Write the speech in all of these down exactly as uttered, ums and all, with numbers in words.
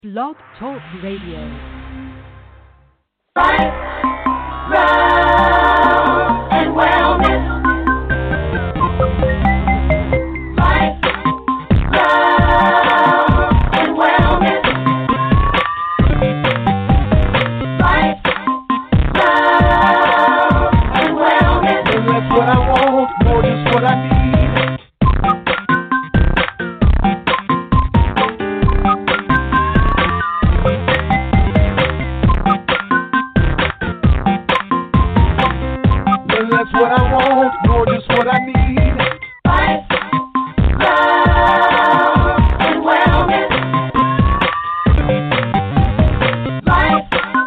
Blog Talk Radio. Life, love, and wellness. Life, love, and wellness. Life, love, and wellness. And that's what I want, more just what I need. That's what I want, more just what I need. Life, love, and wellness. Life,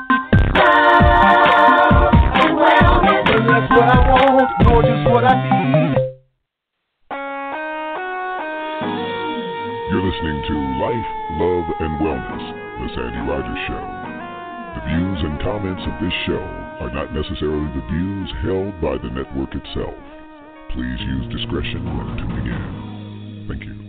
love, and wellness. And that's what I want, more just what I need. You're listening to Life, Love, and Wellness, The Sandy Rogers Show. The views and comments of this show are not necessarily the views held by the network itself. Please use discretion when tuning in. Thank you.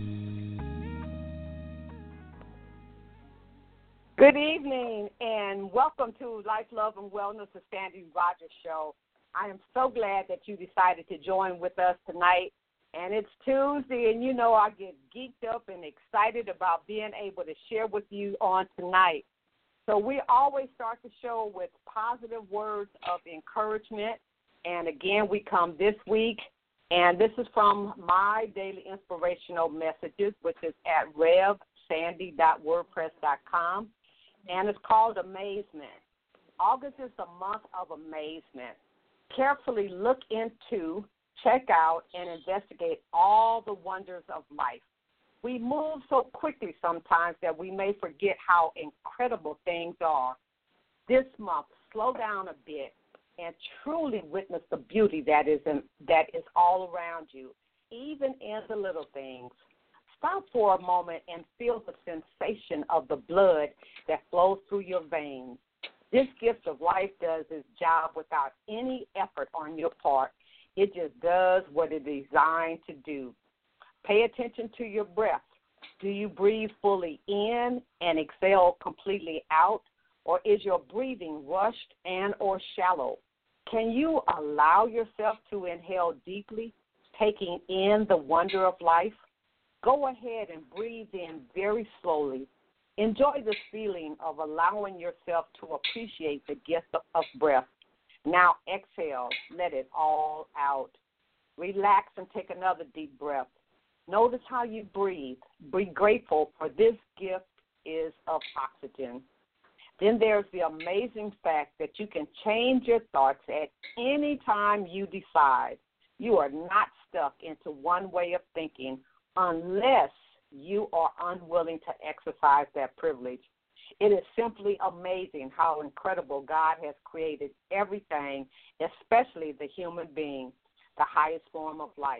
Good evening and welcome to Life, Love, and Wellness, The Sandy Rogers Show. I am so glad that you decided to join with us tonight. And it's Tuesday, and you know I get geeked up and excited about being able to share with you on tonight. So we always start the show with positive words of encouragement. And again, we come this week, and this is from my daily inspirational messages, which is at rev sandy dot wordpress dot com, and it's called Amazement. August is the month of amazement. Carefully look into, check out, and investigate all the wonders of life. We move so quickly sometimes that we may forget how incredible things are. This month, slow down a bit and truly witness the beauty that is in, that is all around you, even in the little things. Stop for a moment and feel the sensation of the blood that flows through your veins. This gift of life does its job without any effort on your part. It just does what it's designed to do. Pay attention to your breath. Do you breathe fully in and exhale completely out, or is your breathing rushed and or shallow? Can you allow yourself to inhale deeply, taking in the wonder of life? Go ahead and breathe in very slowly. Enjoy the feeling of allowing yourself to appreciate the gift of, of breath. Now exhale. Let it all out. Relax and take another deep breath. Notice how you breathe. Be grateful for this gift is of oxygen. Then there's the amazing fact that you can change your thoughts at any time you decide. You are not stuck into one way of thinking unless you are unwilling to exercise that privilege. It is simply amazing how incredible God has created everything, especially the human being, the highest form of life.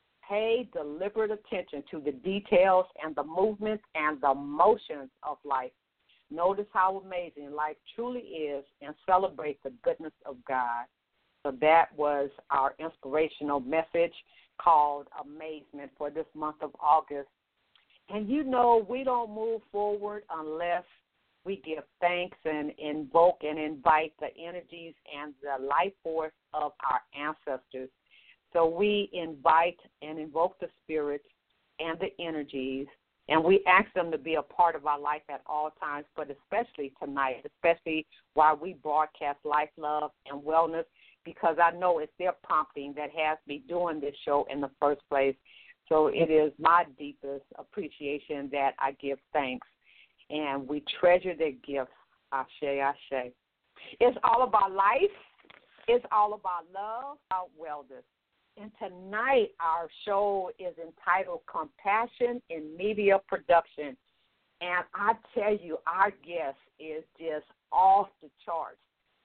Pay deliberate attention to the details and the movements and the motions of life. Notice how amazing life truly is and celebrate the goodness of God. So that was our inspirational message called Amazement for this month of August. And you know, we don't move forward unless we give thanks and invoke and invite the energies and the life force of our ancestors. So we invite and invoke the spirits and the energies, and we ask them to be a part of our life at all times, but especially tonight, especially while we broadcast Life, Love, and Wellness, because I know it's their prompting that has me doing this show in the first place. So it is my deepest appreciation that I give thanks, and we treasure their gifts. Ashe, ashe. It's all about life. It's all about love, about wellness. And tonight our show is entitled Compassion in Media Production. And I tell you, our guest is just off the charts.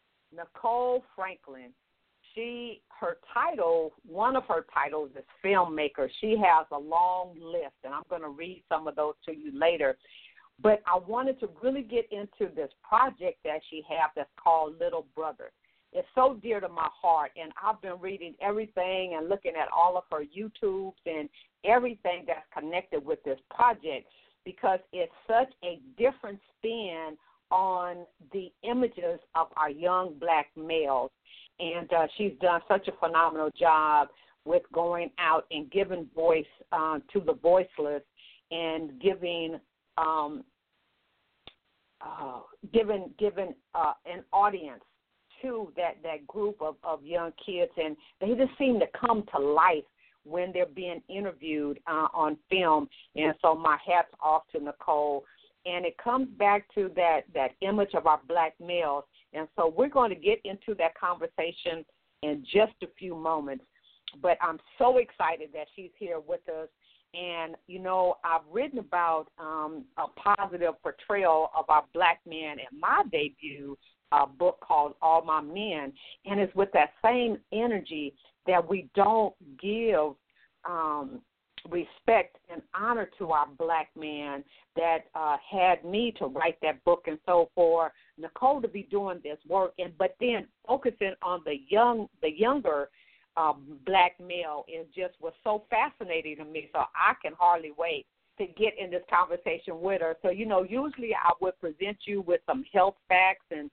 Nicole Franklin, she, her title, one of her titles is filmmaker. She has a long list, and I'm going to read some of those to you later. But I wanted to really get into this project that she has that's called Little Brother. It's so dear to my heart, and I've been reading everything and looking at all of her YouTubes and everything that's connected with this project. because it's such a different spin on the images of our young black males. And uh, she's done such a phenomenal job with going out and giving voice uh, to the voiceless and giving um, uh, giving, giving uh, an audience to that, that group of, of young kids. And they just seem to come to life when they're being interviewed uh, on film. And so my hat's off to Nicole. And it comes back to that, that image of our black males. And so we're going to get into that conversation in just a few moments. But I'm so excited that she's here with us. And, you know, I've written about um, a positive portrayal of our black men in my debut uh, book called All My Men. And it's with that same energy that we don't give um, respect and honor to our black man that uh, had me to write that book. And so for Nicole to be doing this work, and but then focusing on the young, the younger um, black male is just was so fascinating to me. So I can hardly wait to get in this conversation with her. So, you know, usually I would present you with some health facts and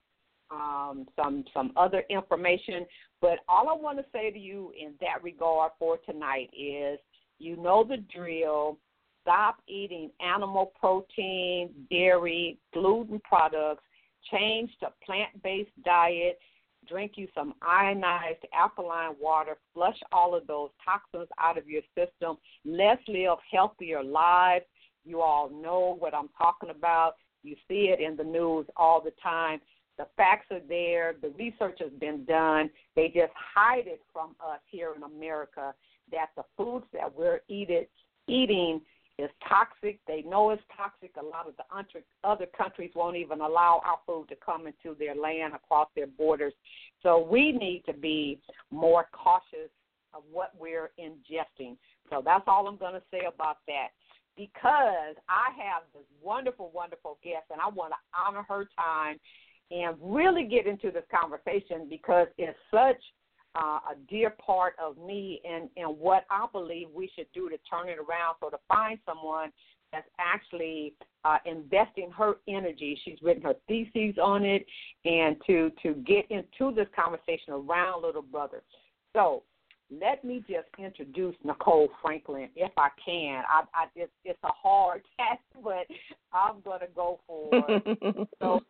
um, some some other information. But all I want to say to you in that regard for tonight is, you know the drill. Stop eating animal protein, dairy, gluten products. Change to plant-based diet. Drink you some ionized alkaline water. Flush all of those toxins out of your system. Let's live healthier lives. You all know what I'm talking about. You see it in the news all the time. The facts are there. The research has been done. They just hide it from us here in America, that the foods that we're eating, eating is toxic. They know it's toxic. A lot of the other countries won't even allow our food to come into their land across their borders. So we need to be more cautious of what we're ingesting. So that's all I'm going to say about that, because I have this wonderful, wonderful guest, and I want to honor her time and really get into this conversation because it's such Uh, a dear part of me and, and what I believe we should do to turn it around. So to find someone that's actually uh, investing her energy, she's written her theses on it, and to, to get into this conversation around little brother. So let me just introduce Nicole Franklin, if I can. I, I it's, it's a hard task, but I'm going to go for it. so,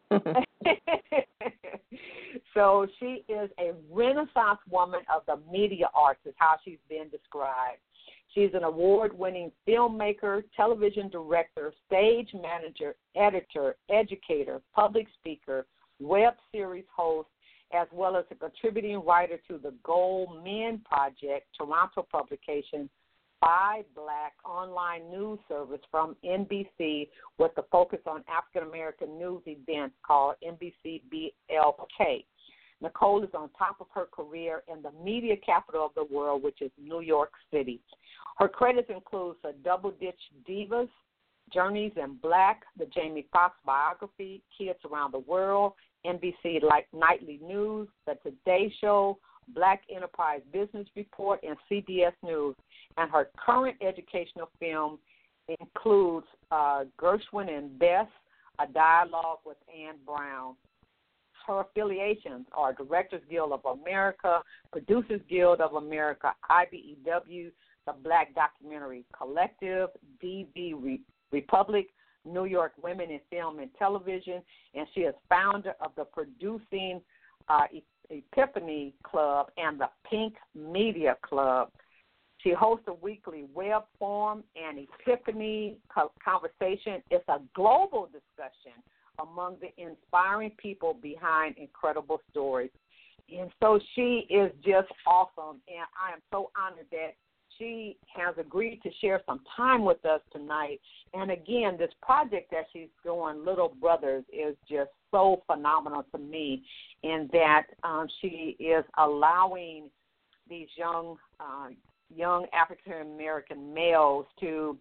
so she is a Renaissance woman of the media arts, is how she's been described. She's an award-winning filmmaker, television director, stage manager, editor, educator, public speaker, web series host, as well as a contributing writer to the Gold Men Project, Toronto publication, by Black online news service from N B C with a focus on African-American news events called N B C B L K. Nicole is on top of her career in the media capital of the world, which is New York City. Her credits include The Double Ditch Divas, Journeys in Black, the Jamie Foxx biography, Kids Around the World, N B C like Nightly News, The Today Show, Black Enterprise Business Report, and C B S News. And her current educational film includes uh, Gershwin and Bess, a dialogue with Anne Brown. Her affiliations are Directors Guild of America, Producers Guild of America, I B E W, the Black Documentary Collective, D V Re- Republic, New York Women in Film and Television, and she is founder of the Producing uh, Epiphany Club and the Pink Media Club. She hosts a weekly web forum and Epiphany Conversation. It's a global discussion among the inspiring people behind incredible stories. And so she is just awesome, and I am so honored that she has agreed to share some time with us tonight. And again, this project that she's doing, Little Brothers, is just so phenomenal to me in that um, she is allowing these young uh, young African-American males to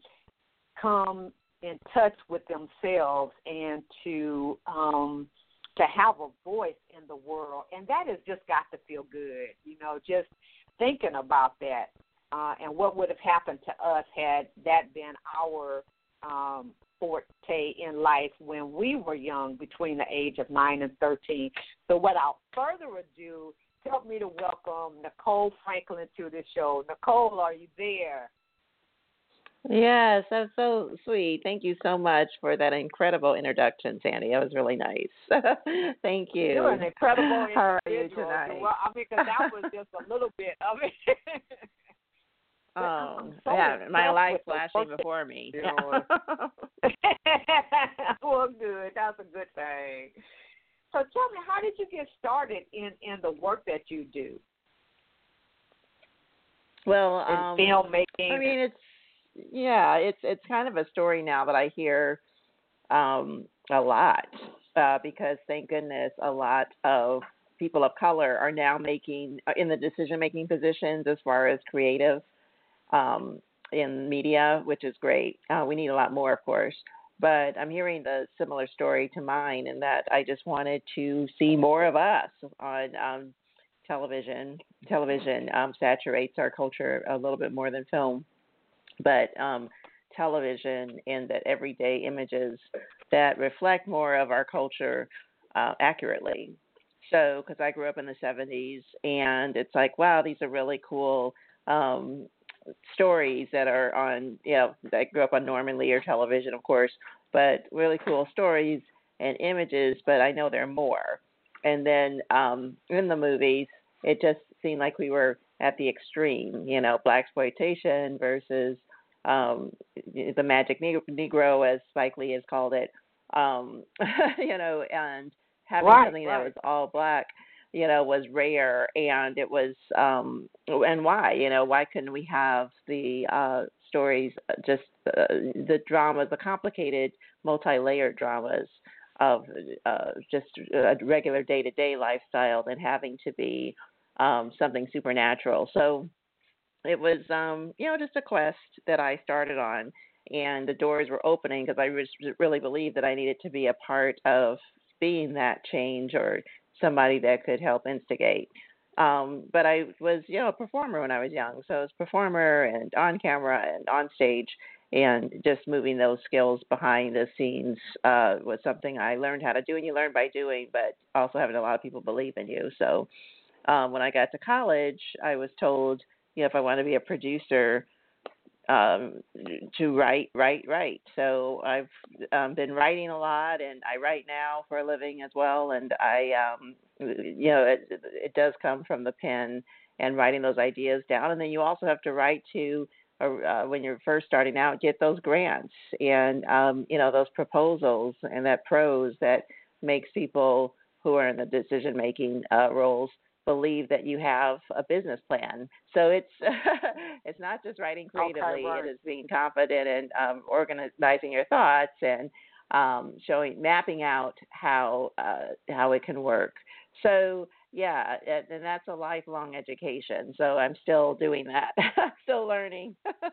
come in touch with themselves and to um, to have a voice in the world. And that has just got to feel good, you know, just thinking about that. Uh, and what would have happened to us had that been our um, forte in life when we were young, between the age of nine and thirteen. So without further ado, help me to welcome Nicole Franklin to the show. Nicole, are you there? Yes, that's so sweet. Thank you so much for that incredible introduction, Sandy. That was really nice. Thank you. You're an incredible individual. How are you tonight? Well, I mean, because that was just a little bit of it. Oh, so yeah, my life with flashing before me. Well, good. That's a good thing. So tell me, how did you get started in, in the work that you do? Well, in um, filmmaking. I mean, it's yeah, it's it's kind of a story now that I hear um, a lot uh, because thank goodness a lot of people of color are now making in the decision making positions as far as creative um, in media, which is great. Uh, we need a lot more, of course. But I'm hearing the similar story to mine in that I just wanted to see more of us on um, television. Television um, saturates our culture a little bit more than film. But um, television and that everyday images that reflect more of our culture uh, accurately. So, because I grew up in the seventies, and it's like, wow, these are really cool um, stories that are on, you know, I grew up on Norman Lear television, of course, but really cool stories and images, but I know there are more. And then um, in the movies, it just seemed like we were at the extreme, you know, blaxploitation versus um, the magic Negro, as Spike Lee has called it, um, you know, and having right, something right. that was all black, you know, was rare, and it was, um, and why, you know, why couldn't we have the uh, stories, just uh, the dramas, the complicated, multi-layered dramas of uh, just a regular day-to-day lifestyle than having to be um, something supernatural. So it was, um, you know, just a quest that I started on, and the doors were opening because I was, really believed that I needed to be a part of being that change or somebody that could help instigate. Um, but I was, you know, a performer when I was young. So I was a performer and on camera and on stage, and just moving those skills behind the scenes uh, was something I learned how to do, and you learn by doing, but also having a lot of people believe in you. So um, when I got to college, I was told, you know, if I want to be a producer, um, to write, write, write. So I've um, been writing a lot, and I write now for a living as well. And I, um, you know, it, it does come from the pen and writing those ideas down. And then you also have to write to, uh, when you're first starting out, get those grants and, um, you know, those proposals and that prose that makes people who are in the decision-making uh, roles believe that you have a business plan. So it's it's not just writing creatively. Okay, right. It is being confident and um, organizing your thoughts and um, showing, mapping out how uh, how it can work. So yeah, and that's a lifelong education. So I'm still doing that, still learning.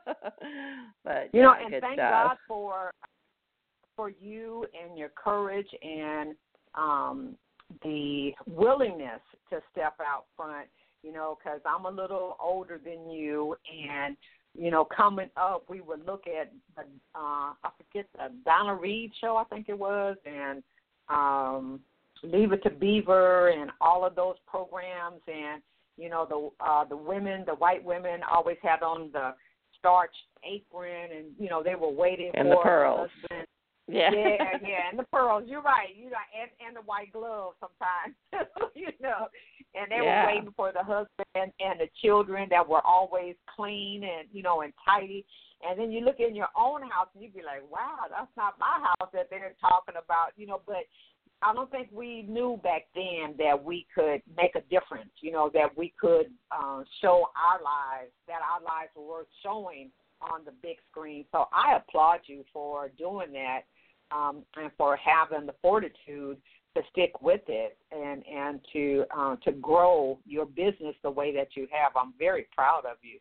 But you know, yeah, and good thank stuff. God for for you and your courage and um, the willingness to step out front, you know, because I'm a little older than you, and, you know, coming up, we would look at, the, uh, I forget, the Donna Reed show, I think it was, and um, Leave It to Beaver and all of those programs, and, you know, the uh, the women, the white women always had on the starched apron, and, you know, they were waiting and for the pearls. the husband. Yeah, yeah, yeah, and the pearls. You're right. You know, and and the white gloves sometimes. you know, and they yeah. were waiting for the husband and, and the children that were always clean and you know and tidy. And then you look in your own house and you'd be like, wow, that's not my house that they're talking about. You know, but I don't think we knew back then that we could make a difference. You know, that we could uh, show our lives, that our lives were worth showing on the big screen. So I applaud you for doing that. Um, and for having the fortitude to stick with it and and to uh, to grow your business the way that you have. I'm very proud of you.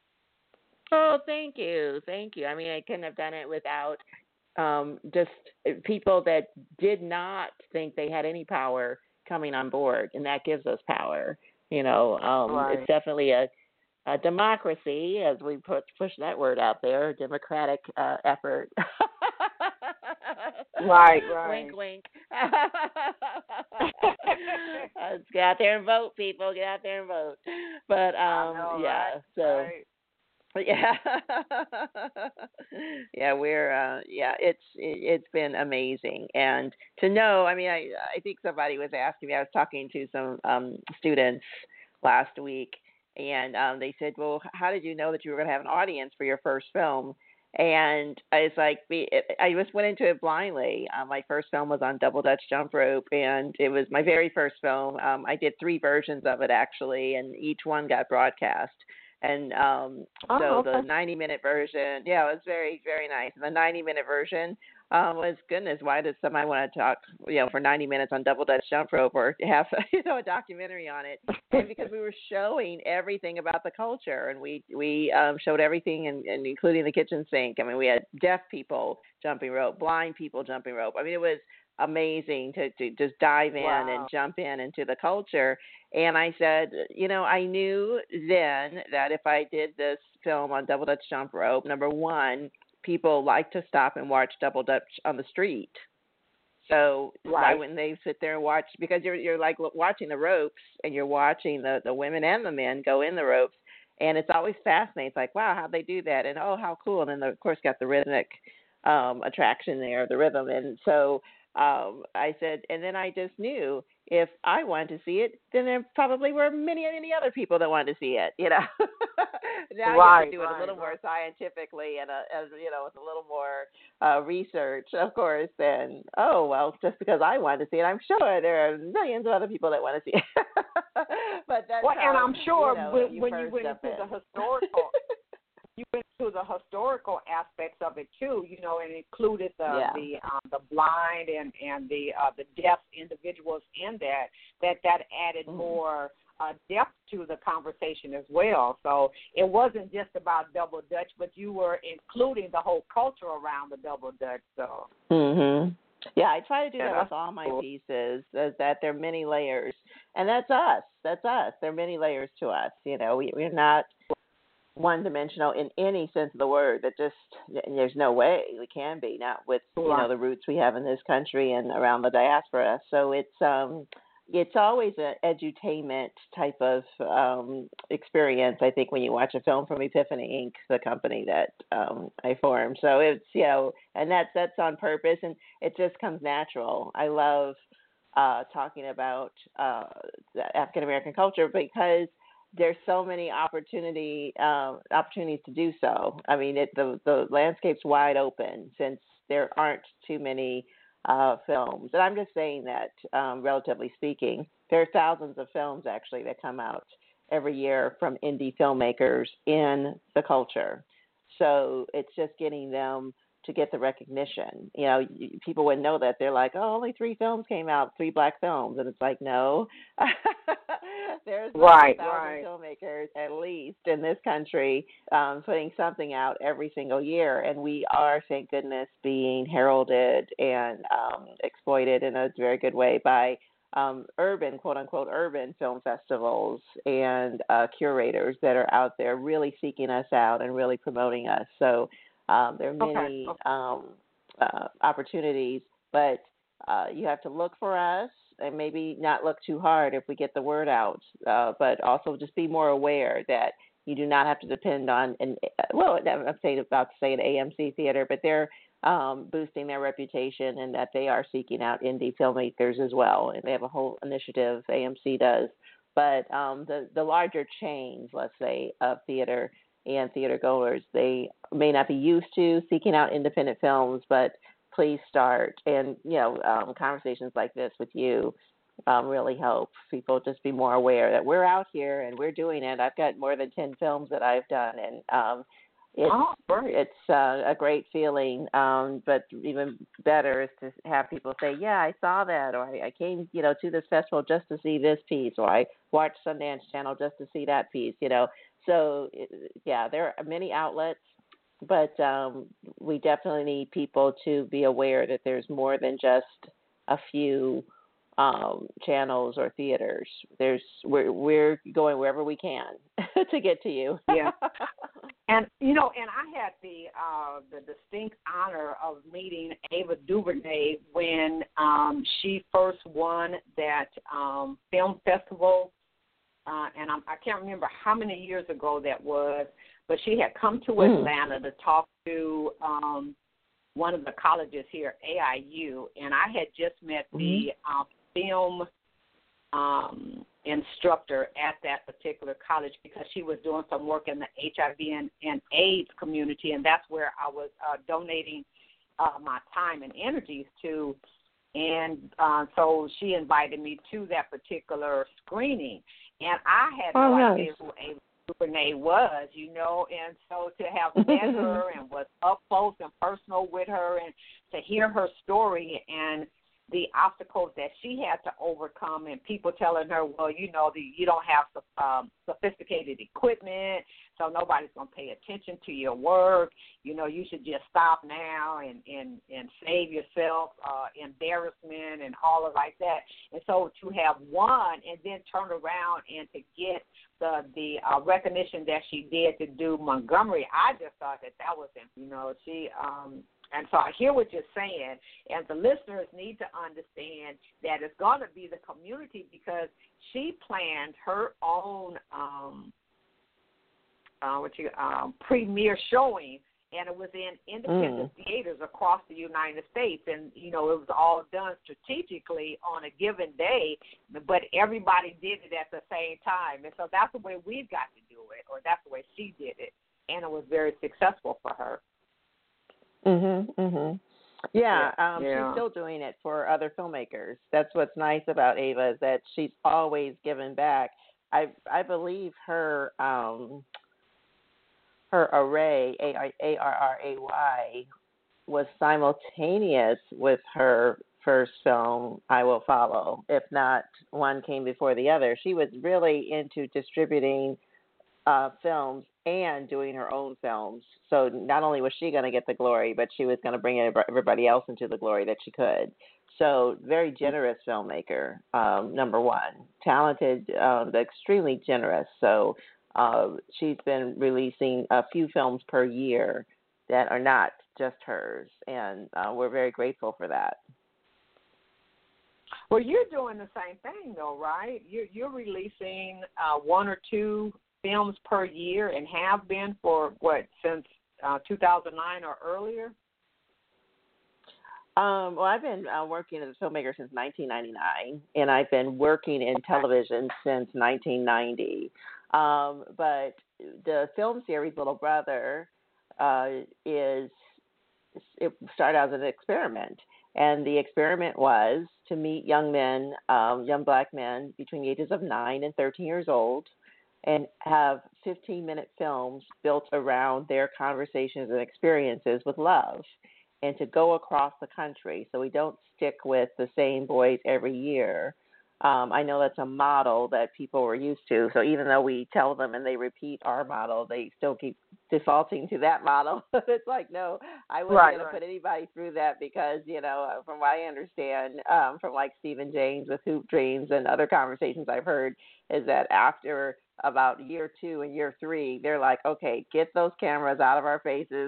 Oh, thank you, thank you. I mean, I couldn't have done it without um, just people that did not think they had any power coming on board, and that gives us power. You know, um, right. It's definitely a, a democracy, as we put push that word out there, democratic uh, effort. Right, right. Wink, wink. Let's get out there and vote, people. Get out there and vote. But um, know, yeah. right? So. Right. Yeah, yeah, we're uh, yeah, it's it, it's been amazing, and to know, I mean, I I think somebody was asking me. I was talking to some um, students last week, and um, they said, "Well, how did you know that you were going to have an audience for your first film?" And it's like we, I just went into it blindly. Uh, my first film was on Double Dutch Jump Rope, and it was my very first film. Um, I did three versions of it actually, and each one got broadcast. And um, Oh, so okay. the ninety-minute version, yeah, it was very, very nice. The ninety-minute version um, was, goodness, why does somebody want to talk, you know, for ninety minutes on Double Dutch Jump Rope or have, you know, a documentary on it? And because we were showing everything about the culture, and we we um, showed everything, and, and including the kitchen sink. I mean, we had deaf people jumping rope, blind people jumping rope. I mean, it was amazing to, to just dive in Wow. and jump in into the culture. And I said, you know, I knew then that if I did this film on Double Dutch Jump Rope, number one, people like to stop and watch Double Dutch on the street. So Right. why wouldn't they sit there and watch? Because you're you're like watching the ropes, and you're watching the, the women and the men go in the ropes. And it's always fascinating. It's like, wow, how'd they do that? And, oh, how cool. And then, of course, got the rhythmic um, attraction there, the rhythm. And so um, I said, and then I just knew if I wanted to see it, then there probably were many, many other people that wanted to see it, you know. Now Right, you have to do it right, a little right. more scientifically and, uh, as you know, with a little more uh, research, of course, than, oh, well, just because I wanted to see it, I'm sure there are millions of other people that want to see it. But that's Well, and how, I'm sure you know, when, you when you first went jump into in. the historical, you went to the historical aspects of it too, you know, and included the Yeah. the um, the blind and and the uh, the deaf individuals in that. That that added Mhm. more uh, depth to the conversation as well. So it wasn't just about Double Dutch, but you were including the whole culture around the Double Dutch. So. Mhm. Yeah, I try to do Yeah, that that's with all my cool. pieces. Is that there are many layers, and that's us. That's us. There are many layers to us. You know, we we're not one dimensional in any sense of the word. That just there's no way we can be, not with you know Right. the roots we have in this country and around the diaspora. So it's um it's always an edutainment type of um experience, I think, when you watch a film from Epiphany Incorporated, the company that um I formed. So it's you know and that's that's on purpose, and it just comes natural. I love uh talking about uh the African American culture because there's so many opportunity um, opportunities to do so. I mean, it, the the landscape's wide open since there aren't too many uh, films. And I'm just saying that, um, relatively speaking, there are thousands of films actually that come out every year from indie filmmakers in the culture. So it's just getting them to get the recognition. You know, people wouldn't know that. They're like, oh, only three films came out, three black films. And it's like, no. There's Right, a thousand right. filmmakers at least in this country um, putting something out every single year. And we are, thank goodness, being heralded and um, exploited in a very good way by um, urban, quote unquote, urban film festivals and uh, curators that are out there really seeking us out and really promoting us. So um, there are many Okay. okay. um, uh, opportunities, but uh, you have to look for us and maybe not look too hard if we get the word out, uh, but also just be more aware that you do not have to depend on, an, well, I'm saying about to say an A M C theater, but they're um, boosting their reputation and that they are seeking out indie filmmakers as well. And they have a whole initiative, A M C does. But um, the, the larger chains, let's say, of theater and theater goers, they may not be used to seeking out independent films, but please start. And, you know, um, conversations like this with you um, really help people just be more aware that we're out here and we're doing it. I've got more than ten films that I've done, and um, it's, Oh, great. it's uh, a great feeling. Um, but even better is to have people say, yeah, I saw that, or I, I came, you know, to this festival just to see this piece, or I watched Sundance Channel just to see that piece, you know. So, yeah, there are many outlets, but um, we definitely need people to be aware that there's more than just a few um, channels or theaters. There's we're we're going wherever we can to get to you. Yeah. And you know, and I had the uh, the distinct honor of meeting Ava DuVernay when um, she first won that um, film festival, uh, and I'm, I can't remember how many years ago that was, but she had come to Mm. Atlanta to talk to um, one of the colleges here, A I U, and I had just met the uh, film um, instructor at that particular college because she was doing some work in the H I V and, and AIDS community, and that's where I was uh, donating uh, my time and energies to. And uh, so she invited me to that particular screening, and I had Oh, no nice. idea who Ava DuVernay was, you know, and so to have met her and was up close and personal with her and to hear her story and the obstacles that she had to overcome, and people telling her, well, you know, the, you don't have um, sophisticated equipment, so nobody's going to pay attention to your work. You know, you should just stop now and, and, and save yourself uh, embarrassment and all of like that. And so to have won and then turn around and to get the the uh, recognition that she did to do Montgomery, I just thought that that was, you know, she um, – and so I hear what you're saying, and the listeners need to understand that it's going to be the community because she planned her own um, uh, what you, um, premiere showing, and it was in independent mm. theaters across the United States, and, you know, it was all done strategically on a given day, but everybody did it at the same time, and so that's the way we've got to do it, or that's the way she did it, and it was very successful for her. Mhm, mhm. Yeah, Yeah, um, yeah. she's still doing it for other filmmakers. That's what's nice about Ava is that she's always given back. I I believe her um her array A R R A Y was simultaneous with her first film, I Will Follow. If not, one came before the other. She was really into distributing uh, films and doing her own films. So not only was she going to get the glory, but she was going to bring everybody else into the glory that she could. So very generous filmmaker, um, number one. Talented, um, extremely generous. So uh, she's been releasing a few films per year that are not just hers, and uh, we're very grateful for that. Well, you're doing the same thing, though, right? You're, you're releasing uh, one or two films per year and have been for, what, since uh, two thousand nine or earlier? Um, well, I've been uh, working as a filmmaker since nineteen ninety-nine, and I've been working in television since nineteen ninety. Um, but the film series Little Brother uh, is, it started out as an experiment. And the experiment was to meet young men, um, young black men between the ages of nine and thirteen years old, and have fifteen-minute films built around their conversations and experiences with love, and to go across the country. So we don't stick with the same boys every year. Um, I know that's a model that people were used to. So even though we tell them and they repeat our model, they still keep defaulting to that model. It's like, no, I wasn't Right, going right. to put anybody through that because, you know, from what I understand um, from like Stephen James with Hoop Dreams and other conversations I've heard is that after about year two and year three, they're like, okay, get those cameras out of our faces.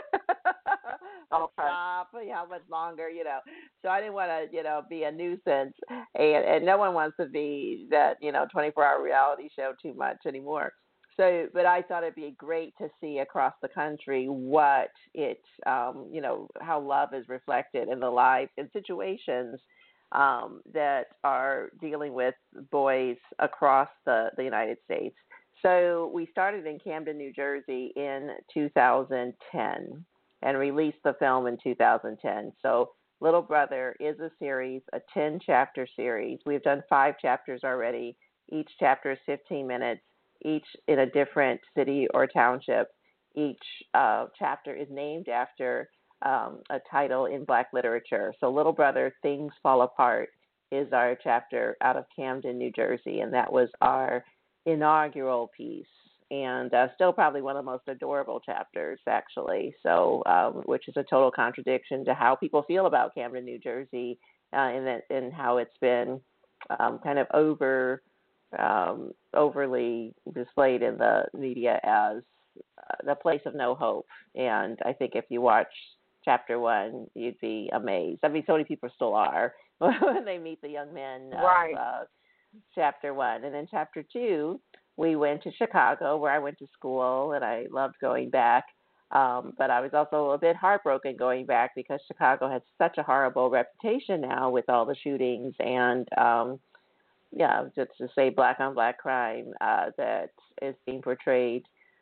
Okay. Stop. How much longer, you know? So I didn't want to, you know, be a nuisance, and and no one wants to be that, you know, twenty-four hour reality show too much anymore. So, but I thought it'd be great to see across the country what it, um, you know, how love is reflected in the lives and situations um, that are dealing with boys across the, the United States. So we started in Camden, New Jersey in two thousand ten and released the film in two thousand ten. So Little Brother is a series, a ten-chapter series. We've done five chapters already. Each chapter is fifteen minutes, each in a different city or township. Each uh, chapter is named after um, a title in Black literature. So Little Brother, Things Fall Apart is our chapter out of Camden, New Jersey, and that was our inaugural piece. And uh, still probably one of the most adorable chapters, actually, so um, which is a total contradiction to how people feel about Camden, New Jersey, uh, and, that, and how it's been um, kind of over, um, overly displayed in the media as uh, the place of no hope. And I think if you watch chapter one, you'd be amazed. I mean, so many people still are when they meet the young men of Right. uh, chapter one. And then chapter two, we went to Chicago, where I went to school, and I loved going back. Um, but I was also a bit heartbroken going back because Chicago has such a horrible reputation now with all the shootings and, um, yeah, just to say black on black crime uh, that is being portrayed.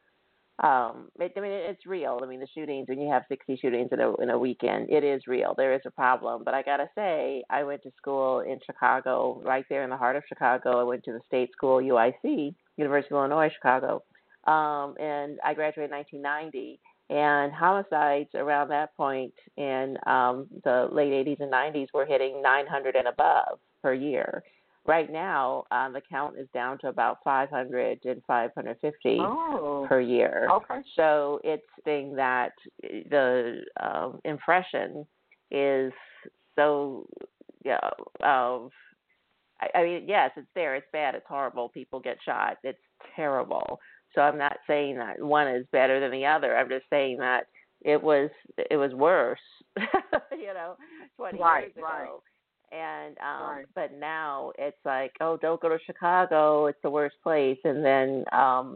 Um, it, I mean, it's real. I mean, the shootings, when you have sixty shootings in a in a weekend, it is real. There is a problem. But I gotta say, I went to school in Chicago, right there in the heart of Chicago. I went to the state school, U I C, University of Illinois, Chicago, um, and I graduated in nineteen ninety. And homicides around that point in um, the late eighties and nineties were hitting nine hundred and above per year. Right now, um, the count is down to about five hundred and five hundred fifty Oh. per year. Okay. So it's saying that the um, impression is so, yeah, of, I, I mean, yes, it's there. It's bad. It's horrible. People get shot. It's terrible. So I'm not saying that one is better than the other. I'm just saying that it was it was worse, you know, twenty Right, years ago. right. And um, Right. but now it's like, oh, don't go to Chicago. It's the worst place. And then um,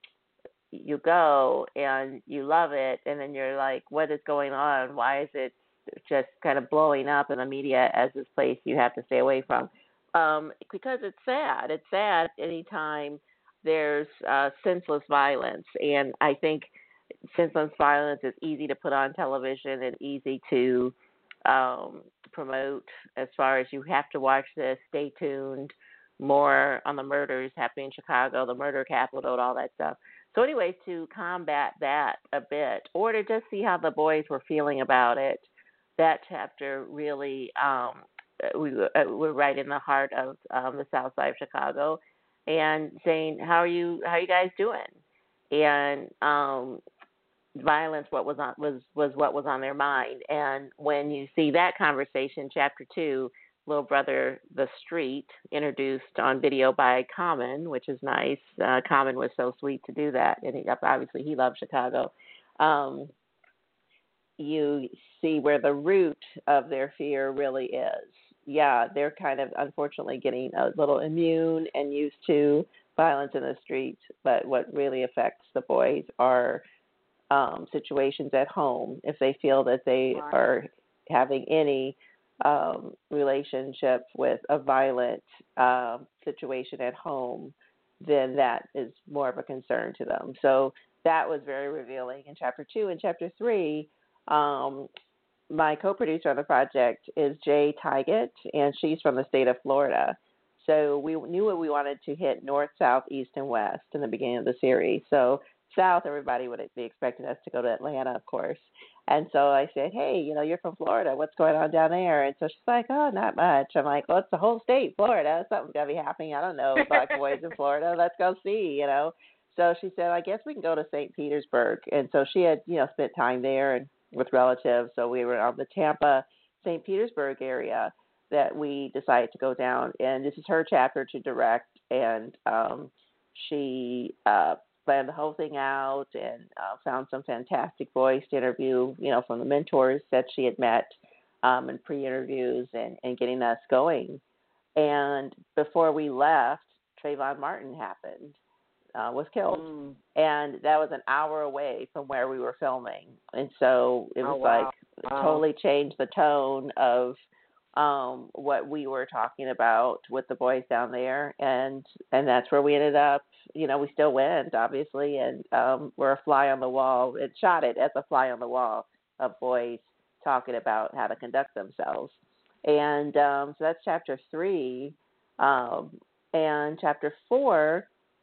you go and you love it, and then you're like, what is going on? Why is it just kind of blowing up in the media as this place you have to stay away from? Um, because it's sad. It's sad anytime there's uh, senseless violence, and I think senseless violence is easy to put on television and easy to um, promote as far as you have to watch this, stay tuned, more on the murders happening in Chicago, the murder capital, and all that stuff. So anyways, to combat that a bit, or to just see how the boys were feeling about it, that chapter really, um, we, uh, we're right in the heart of um, the south side of Chicago, and saying, how are you, how are you guys doing? And um, violence what was on was was what was on their mind. And when you see that conversation, chapter two, Little Brother the Street, introduced on video by Common, which is nice. Uh, Common was so sweet to do that, and he, obviously he loves Chicago. Um, you see where the root of their fear really is. Yeah, they're kind of unfortunately getting a little immune and used to violence in the streets, but what really affects the boys are Um, situations at home. If they feel that they Right. are having any um, relationship with a violent uh, situation at home, then that is more of a concern to them. So that was very revealing in chapter two. In chapter three, um, my co-producer on the project is Jay Tyget, and she's from the state of Florida. So we knew what we wanted to hit north, south, east, and west in the beginning of the series. So south, everybody would be expecting us to go to Atlanta, of course. And so I said, hey, you know, you're from Florida. What's going on down there? And so she's like, oh, not much. I'm like, well, it's the whole state, Florida. Something's got to be happening. I don't know. Black boys in Florida. Let's go see, you know. So she said, I guess we can go to Saint Petersburg. And so she had, you know, spent time there and with relatives. So we were on the Tampa, Saint Petersburg area that we decided to go down. And this is her chapter to direct. And um, she uh, planned the whole thing out and uh, found some fantastic boys to interview, you know, from the mentors that she had met um, in pre-interviews and, and getting us going. And before we left, Trayvon Martin happened, uh, was killed. Mm. And that was an hour away from where we were filming. And so it Oh, was wow. like it Wow. totally changed the tone of um, what we were talking about with the boys down there. And, and that's where we ended up. You know, we still went, obviously, and um, we're a fly on the wall. It shot it as a fly on the wall of boys talking about how to conduct themselves. And um, so that's chapter three. Um, and chapter four,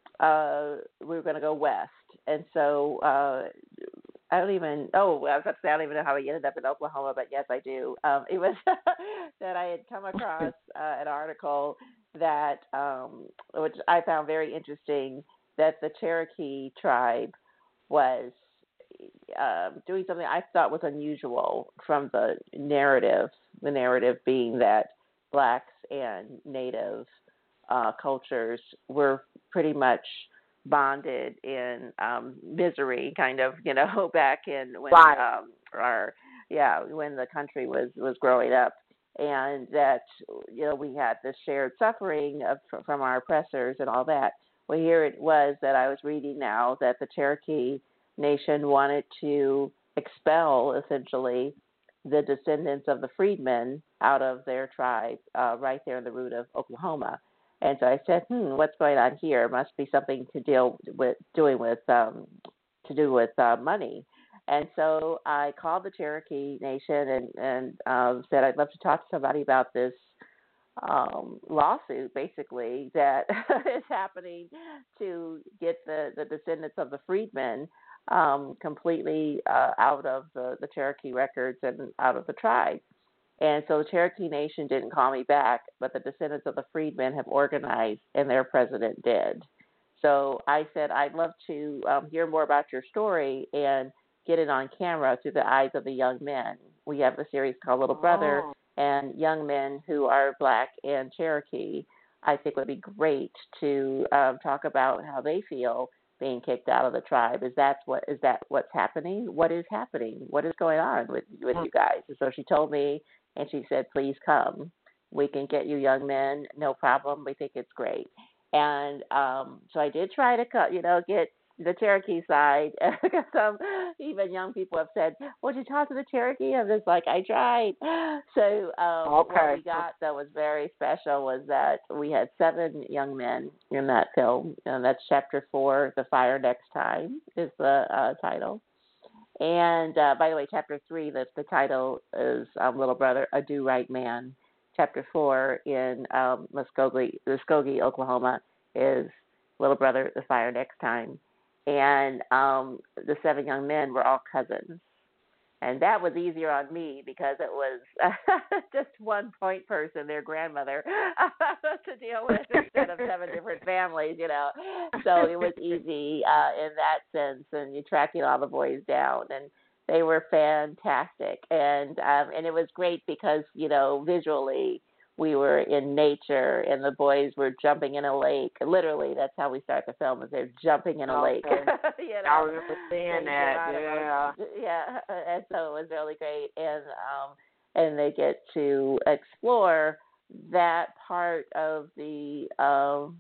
uh, we were going to go west. And so uh, I don't even, oh, I was about to say I don't even know how we ended up in Oklahoma, but yes, I do. Um, it was that I had come across uh, an article that, um, which I found very interesting, that the Cherokee tribe was um, doing something I thought was unusual from the narrative, the narrative being that blacks and native uh, cultures were pretty much bonded in um, misery, kind of, you know, back in when Right. um, our yeah when the country was was growing up, and that you know we had this shared suffering of, from our oppressors and all that. Well, here it was that I was reading now that the Cherokee Nation wanted to expel essentially the descendants of the freedmen out of their tribe uh, right there in the root of Oklahoma. And so I said, hmm, what's going on here? Must be something to deal with, doing with, um, to do with uh, money. And so I called the Cherokee Nation and, and um, said, I'd love to talk to somebody about this um, lawsuit, basically, that is happening to get the, the descendants of the freedmen um, completely uh, out of the, the Cherokee records and out of the tribe. And so the Cherokee Nation didn't call me back, but the descendants of the freedmen have organized, and their president did. So I said, I'd love to um, hear more about your story and get it on camera through the eyes of the young men. We have a series called Little Brother, Oh. and young men who are Black and Cherokee, I think would be great to um, talk about how they feel being kicked out of the tribe. Is that what is that what's happening? What is happening? What is going on with with you guys? And so she told me, and she said, please come. We can get you young men, no problem. We think it's great. And um, so I did try to, cut, you know, get the Cherokee side. Some even young people have said, "Would you talk to the Cherokee?" I'm just like, I tried. So um, Okay. what we got that was very special was that we had seven young men in that film, and that's chapter four. The Fire Next Time is the uh, title. And uh, by the way, chapter three, the, the title is um, Little Brother, A Do Right Man. Chapter four in um, Muskogee, Muskogee, Oklahoma, is Little Brother, The Fire Next Time. And um, the seven young men were all cousins. And that was easier on me because it was just one point person, their grandmother, to deal with instead of seven different families, you know. So it was easy uh, in that sense, and you're tracking all the boys down. And they were fantastic. And um, and it was great because, you know, visually we were in nature, and the boys were jumping in a lake. Literally, that's how we start the film, is they're jumping in a Okay. lake. you know? I remember seeing They that, get yeah. out of- Yeah, and so it was really great. And um, and they get to explore that part of the um,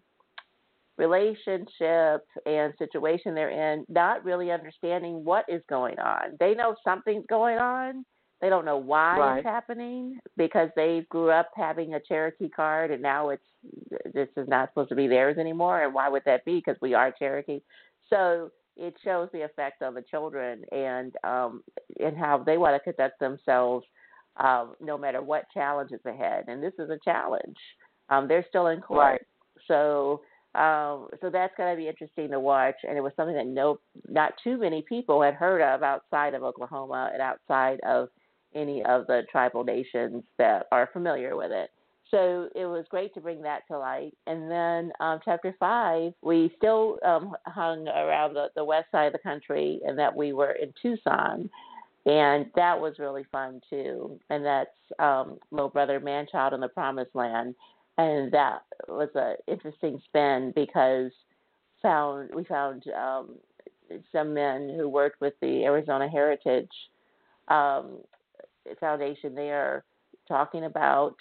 relationship and situation they're in, not really understanding what is going on. They know something's going on. They don't know why Right. it's happening because they grew up having a Cherokee card, and now it's this is not supposed to be theirs anymore. And why would that be? Because we are Cherokee. So it shows the effect on the children and um, and how they want to conduct themselves um, no matter what challenge is ahead. And this is a challenge. Um, they're still in court. Right. So um, so that's going to be interesting to watch. And it was something that no, not too many people had heard of outside of Oklahoma and outside of any of the tribal nations that are familiar with it. So it was great to bring that to light. And then um, chapter five, we still um, hung around the, the west side of the country, and that we were in Tucson. And that was really fun, too. And that's um, Little Brother, Man-Child in the Promised Land. And that was an interesting spin because found we found um, some men who worked with the Arizona Heritage um, Foundation there talking about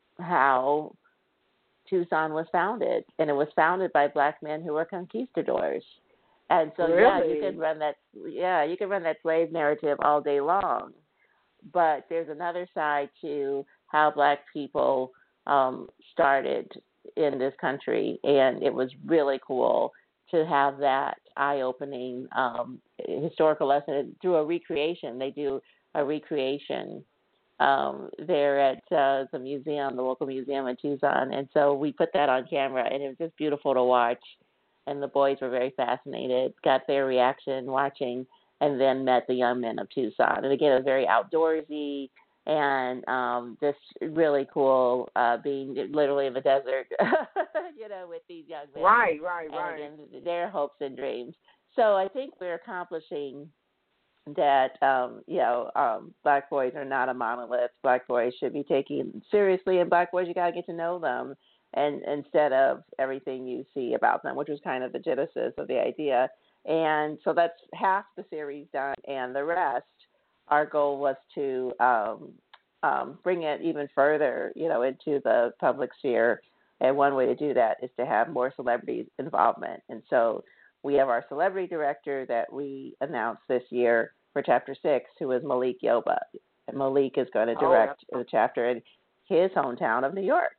how Tucson was founded, and it was founded by Black men who were conquistadors. And so, really? yeah, you can run that. Yeah, you can run that slave narrative all day long. But there's another side to how Black people um, started in this country, and it was really cool to have that eye-opening um, historical lesson through a recreation. They do a recreation um, there at uh, the museum, the local museum in Tucson. And so we put that on camera, and it was just beautiful to watch. And the boys were very fascinated, got their reaction watching, and then met the young men of Tucson. And again, it was very outdoorsy and um, just really cool uh, being literally in the desert, you know, with these young men. Right, right, right. And, and their hopes and dreams. So I think we're accomplishing that, um, you know, um, Black boys are not a monolith. Black boys should be taken seriously, and Black boys, you got to get to know them and instead of everything you see about them, which was kind of the genesis of the idea. And so that's half the series done, and the rest, our goal was to um, um, bring it even further, you know, into the public sphere. And one way to do that is to have more celebrity involvement. And so we have our celebrity director that we announced this year for Chapter Six, who is Malik Yoba. And Malik is going to direct oh, the chapter in his hometown of New York.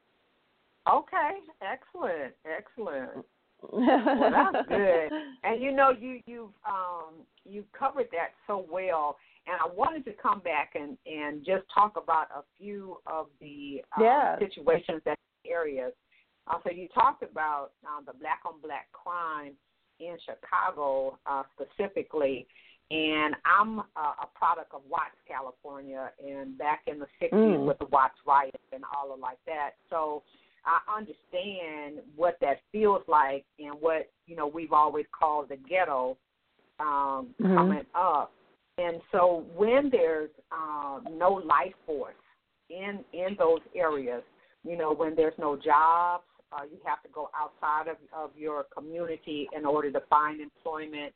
Okay, excellent, excellent. Well, that's good. And you know, you you've um, you've covered that so well. And I wanted to come back and, and just talk about a few of the um, yeah. situations that areas. Uh, so you talked about uh, the black on black crime in Chicago uh, specifically, and I'm uh, a product of Watts, California, and back in the sixties mm. with the Watts riots and all of like that. So I understand what that feels like and what, you know, we've always called the ghetto um, mm-hmm. coming up. And so when there's uh, no life force in in those areas, you know, when there's no jobs, uh, you have to go outside of, of your community in order to find employment,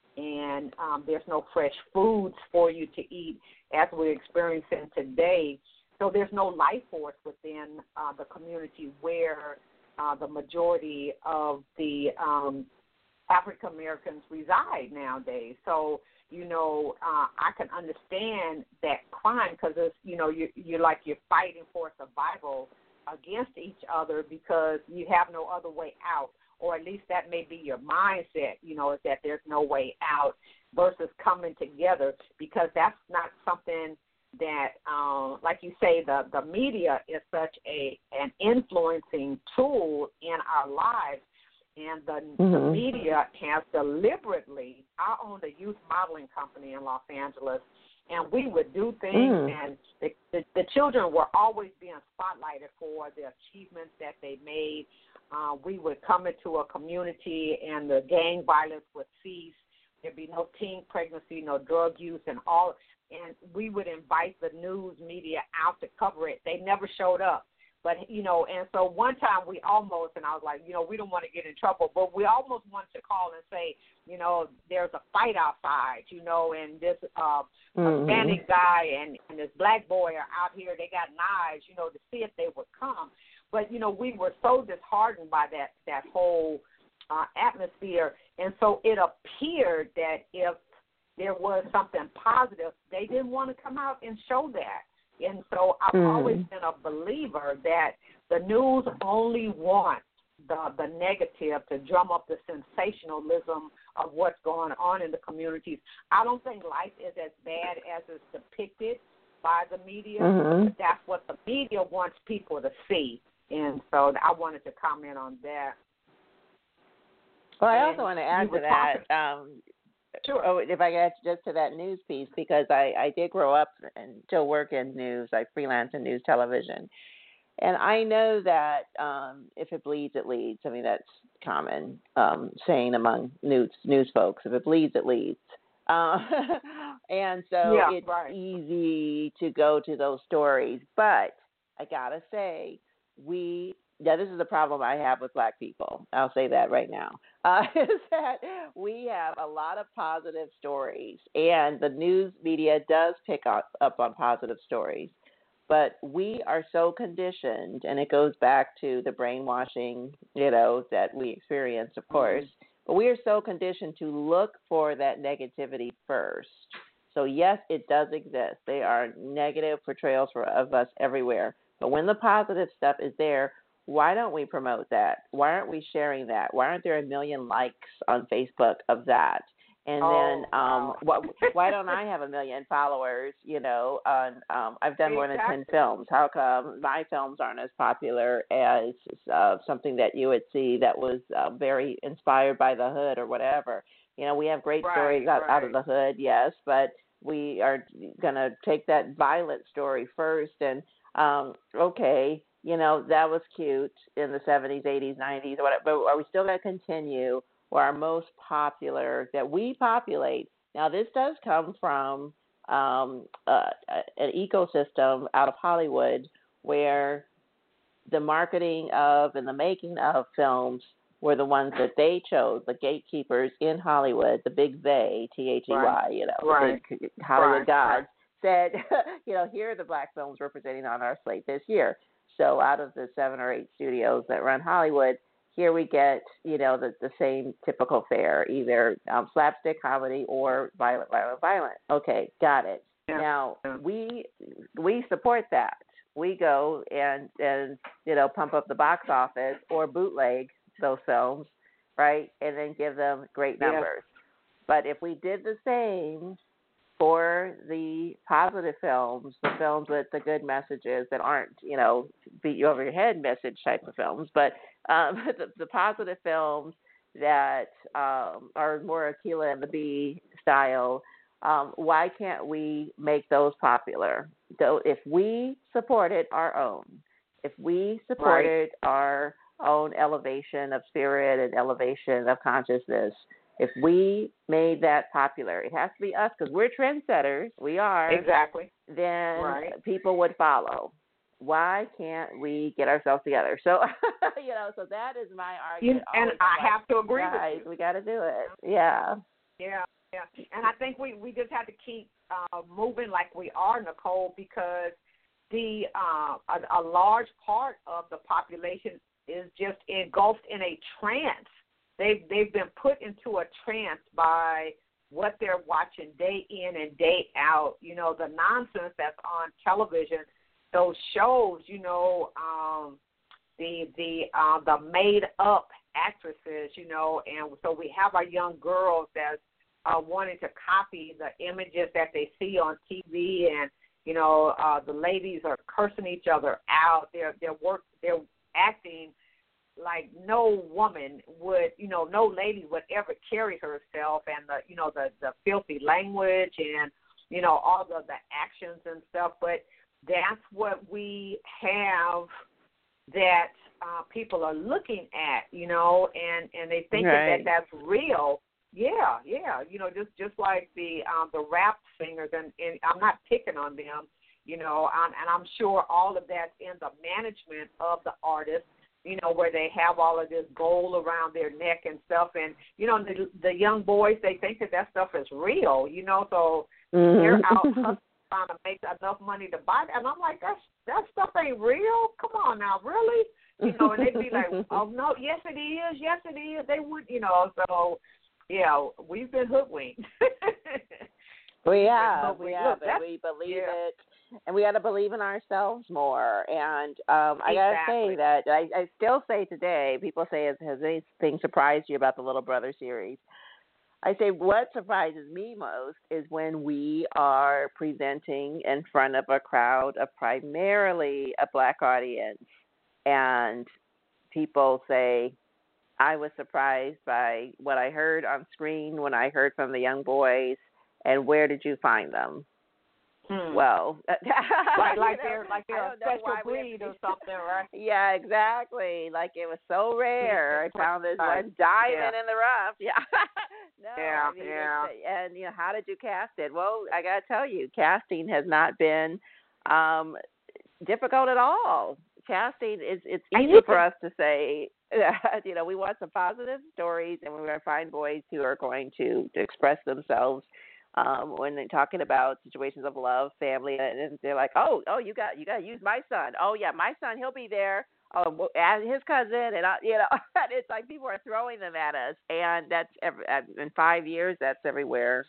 and um, there's no fresh foods for you to eat as we're experiencing today. So there's no life force within uh, the community where uh, the majority of the um, African Americans reside nowadays. So, you know, uh, I can understand that crime because, it's, you know, you, you're like you're fighting for survival against each other because you have no other way out, or at least that may be your mindset, you know, is that there's no way out versus coming together, because that's not something that, um, like you say, the, the media is such a an influencing tool in our lives. And the, mm-hmm. the media has deliberately, I owned a youth modeling company in Los Angeles, and we would do things, mm. and the, the, the children were always being spotlighted for the achievements that they made. Uh, we would come into a community, and the gang violence would cease. There'd be no teen pregnancy, no drug use, and all. And we would invite the news media out to cover it. They never showed up. But, you know, and so one time we almost, and I was like, you know, we don't want to get in trouble, but we almost wanted to call and say, you know, there's a fight outside, you know, and this uh, mm-hmm. Hispanic guy and, and this black boy are out here. They got knives, you know, to see if they would come. But, you know, we were so disheartened by that, that whole uh, atmosphere. And so it appeared that if there was something positive, they didn't want to come out and show that. And so I've mm. always been a believer that the news only wants the, the negative to drum up the sensationalism of what's going on in the communities. I don't think life is as bad as it's depicted by the media, mm-hmm. but that's what the media wants people to see. And so I wanted to comment on that. Well, I and also want to add to that. Um, Sure. Oh, if I get just to that news piece, because I, I did grow up and still work in news. I freelance in news television. And I know that um, if it bleeds, it leads. I mean, that's common um, saying among news news folks. If it bleeds, it leads. Uh, and so yeah, it's right. easy to go to those stories. But I got to say, we Yeah, this is the problem I have with black people. I'll say that right now. Uh, is that we have a lot of positive stories, and the news media does pick up, up on positive stories. But we are so conditioned, and it goes back to the brainwashing, you know, that we experience, of course. Mm-hmm. But we are so conditioned to look for that negativity first. So, yes, it does exist. There are negative portrayals for, of us everywhere. But when the positive stuff is there, why don't we promote that? Why aren't we sharing that? Why aren't there a million likes on Facebook of that? And oh, then, um, wow. what, why don't I have a million followers? You know, on um, I've done more exactly. than ten films. How come my films aren't as popular as uh, something that you would see that was uh, very inspired by the hood or whatever? You know, we have great right, stories out, right. out of the hood, yes, but we are going to take that violent story first and, um, okay, you know, that was cute in the seventies, eighties, nineties, or whatever, but are we still going to continue or our most popular that we populate? Now, this does come from um, uh, an ecosystem out of Hollywood where the marketing of and the making of films were the ones that they chose, the gatekeepers in Hollywood, the big they, T H E Y, Right. you know, Right. the Hollywood Right. gods, said, you know, here are the black films we're presenting on our slate this year. So out of the seven or eight studios that run Hollywood, here we get, you know, the, the same typical fare, either um, slapstick comedy or violent, violent, violent. Okay, got it. Yeah. Now, Yeah. we we support that. We go and, and, you know, pump up the box office or bootleg those films, right, and then give them great Yeah. numbers. But if we did the same for the positive films, the films with the good messages that aren't, you know, beat you over your head message type of films, but um, the, the positive films that um, are more Akeelah and the Bee style, um, why can't we make those popular? So if we supported our own, if we supported right. our own elevation of spirit and elevation of consciousness, if we made that popular, it has to be us because we're trendsetters. We are. Exactly. Then right. people would follow. Why can't we get ourselves together? So, you know, so that is my argument. You, and I like, have to agree guys, with you. We got to do it. Yeah. Yeah, yeah. And I think we, we just have to keep uh, moving like we are, Nicole, because the uh, a, a large part of the population is just engulfed in a trance. They've, they've been put into a trance by what they're watching day in and day out. You know, the nonsense that's on television, those shows, you know, um, the the uh, the made-up actresses, you know, and so we have our young girls that's uh, wanting to copy the images that they see on T V, and, you know, uh, the ladies are cursing each other out. They're, they're, work, they're acting like no woman would, you know, no lady would ever carry herself, and the, you know, the, the filthy language and, you know, all the, the actions and stuff. But that's what we have that uh, people are looking at, you know, and, and they think right. that that's real. Yeah, yeah, you know, just just like the um, the rap singers, and, and I'm not picking on them, you know, um, and I'm sure all of that's in the management of the artist, you know, where they have all of this gold around their neck and stuff. And, you know, the, the young boys, they think that that stuff is real, you know, so mm-hmm. they're out trying to make enough money to buy it. And I'm like, That's, that stuff ain't real? Come on now, really? You know, and they'd be like, oh, no, yes, it is. Yes, it is. They would, you know, so, yeah, we've been hoodwinked. we have. We have. Look, and we believe yeah. it. And we got to believe in ourselves more. And um, I got to exactly. say that I, I still say today, people say, has, has anything surprised you about the Little Brother series? I say what surprises me most is when we are presenting in front of a crowd of primarily a black audience, and people say, I was surprised by what I heard on screen when I heard from the young boys, and where did you find them? Hmm. Well, like, like you know, they're like they're a special breed or something, right? Yeah, exactly. Like it was so rare. I found this one diamond yeah. in the rough. Yeah. no. Yeah, I mean, yeah. And you know, how did you cast it? Well, I got to tell you, casting has not been um, difficult at all. Casting is it's easy for us to say. You know, we want some positive stories, and we're going to find boys who are going to, to express themselves. Um, when they're talking about situations of love, family, and they're like, "Oh, oh, you got, you got to use my son. Oh, yeah, my son, he'll be there. Oh, as his cousin, and I, you know, it's like people are throwing them at us, and that's every, in five years, that's everywhere."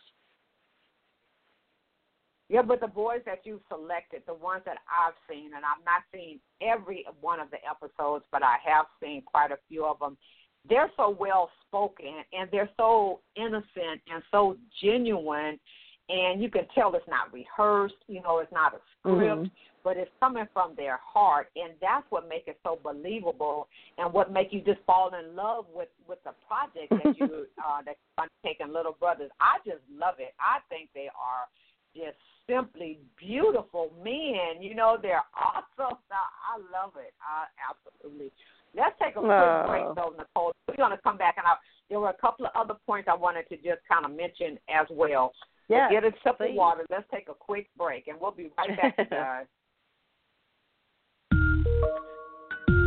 Yeah, but the boys that you selected, the ones that I've seen, and I've not seen every one of the episodes, but I have seen quite a few of them. They're so well spoken, and they're so innocent and so genuine, and you can tell it's not rehearsed. You know, it's not a script, mm-hmm. but it's coming from their heart, and that's what makes it so believable, and what makes you just fall in love with, with the project that you uh, that you're taking, Little Brothers. I just love it. I think they are just simply beautiful men. You know, they're awesome. I love it. I absolutely. Let's take a quick oh. break, though, Nicole. We're going to come back, and I, there were a couple of other points I wanted to just kind of mention as well. Yeah, get a sip please. of water. Let's take a quick break, and we'll be right back, guys.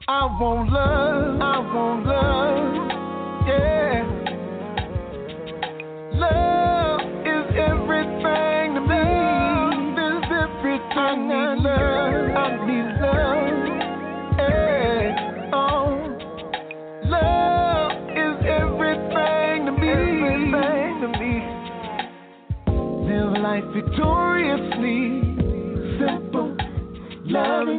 I want love, I want love, yeah. Love is everything to me. Love is everything I love. I need love, yeah. Oh, love is everything to me. Everything to me. Live life victoriously, simple, loving.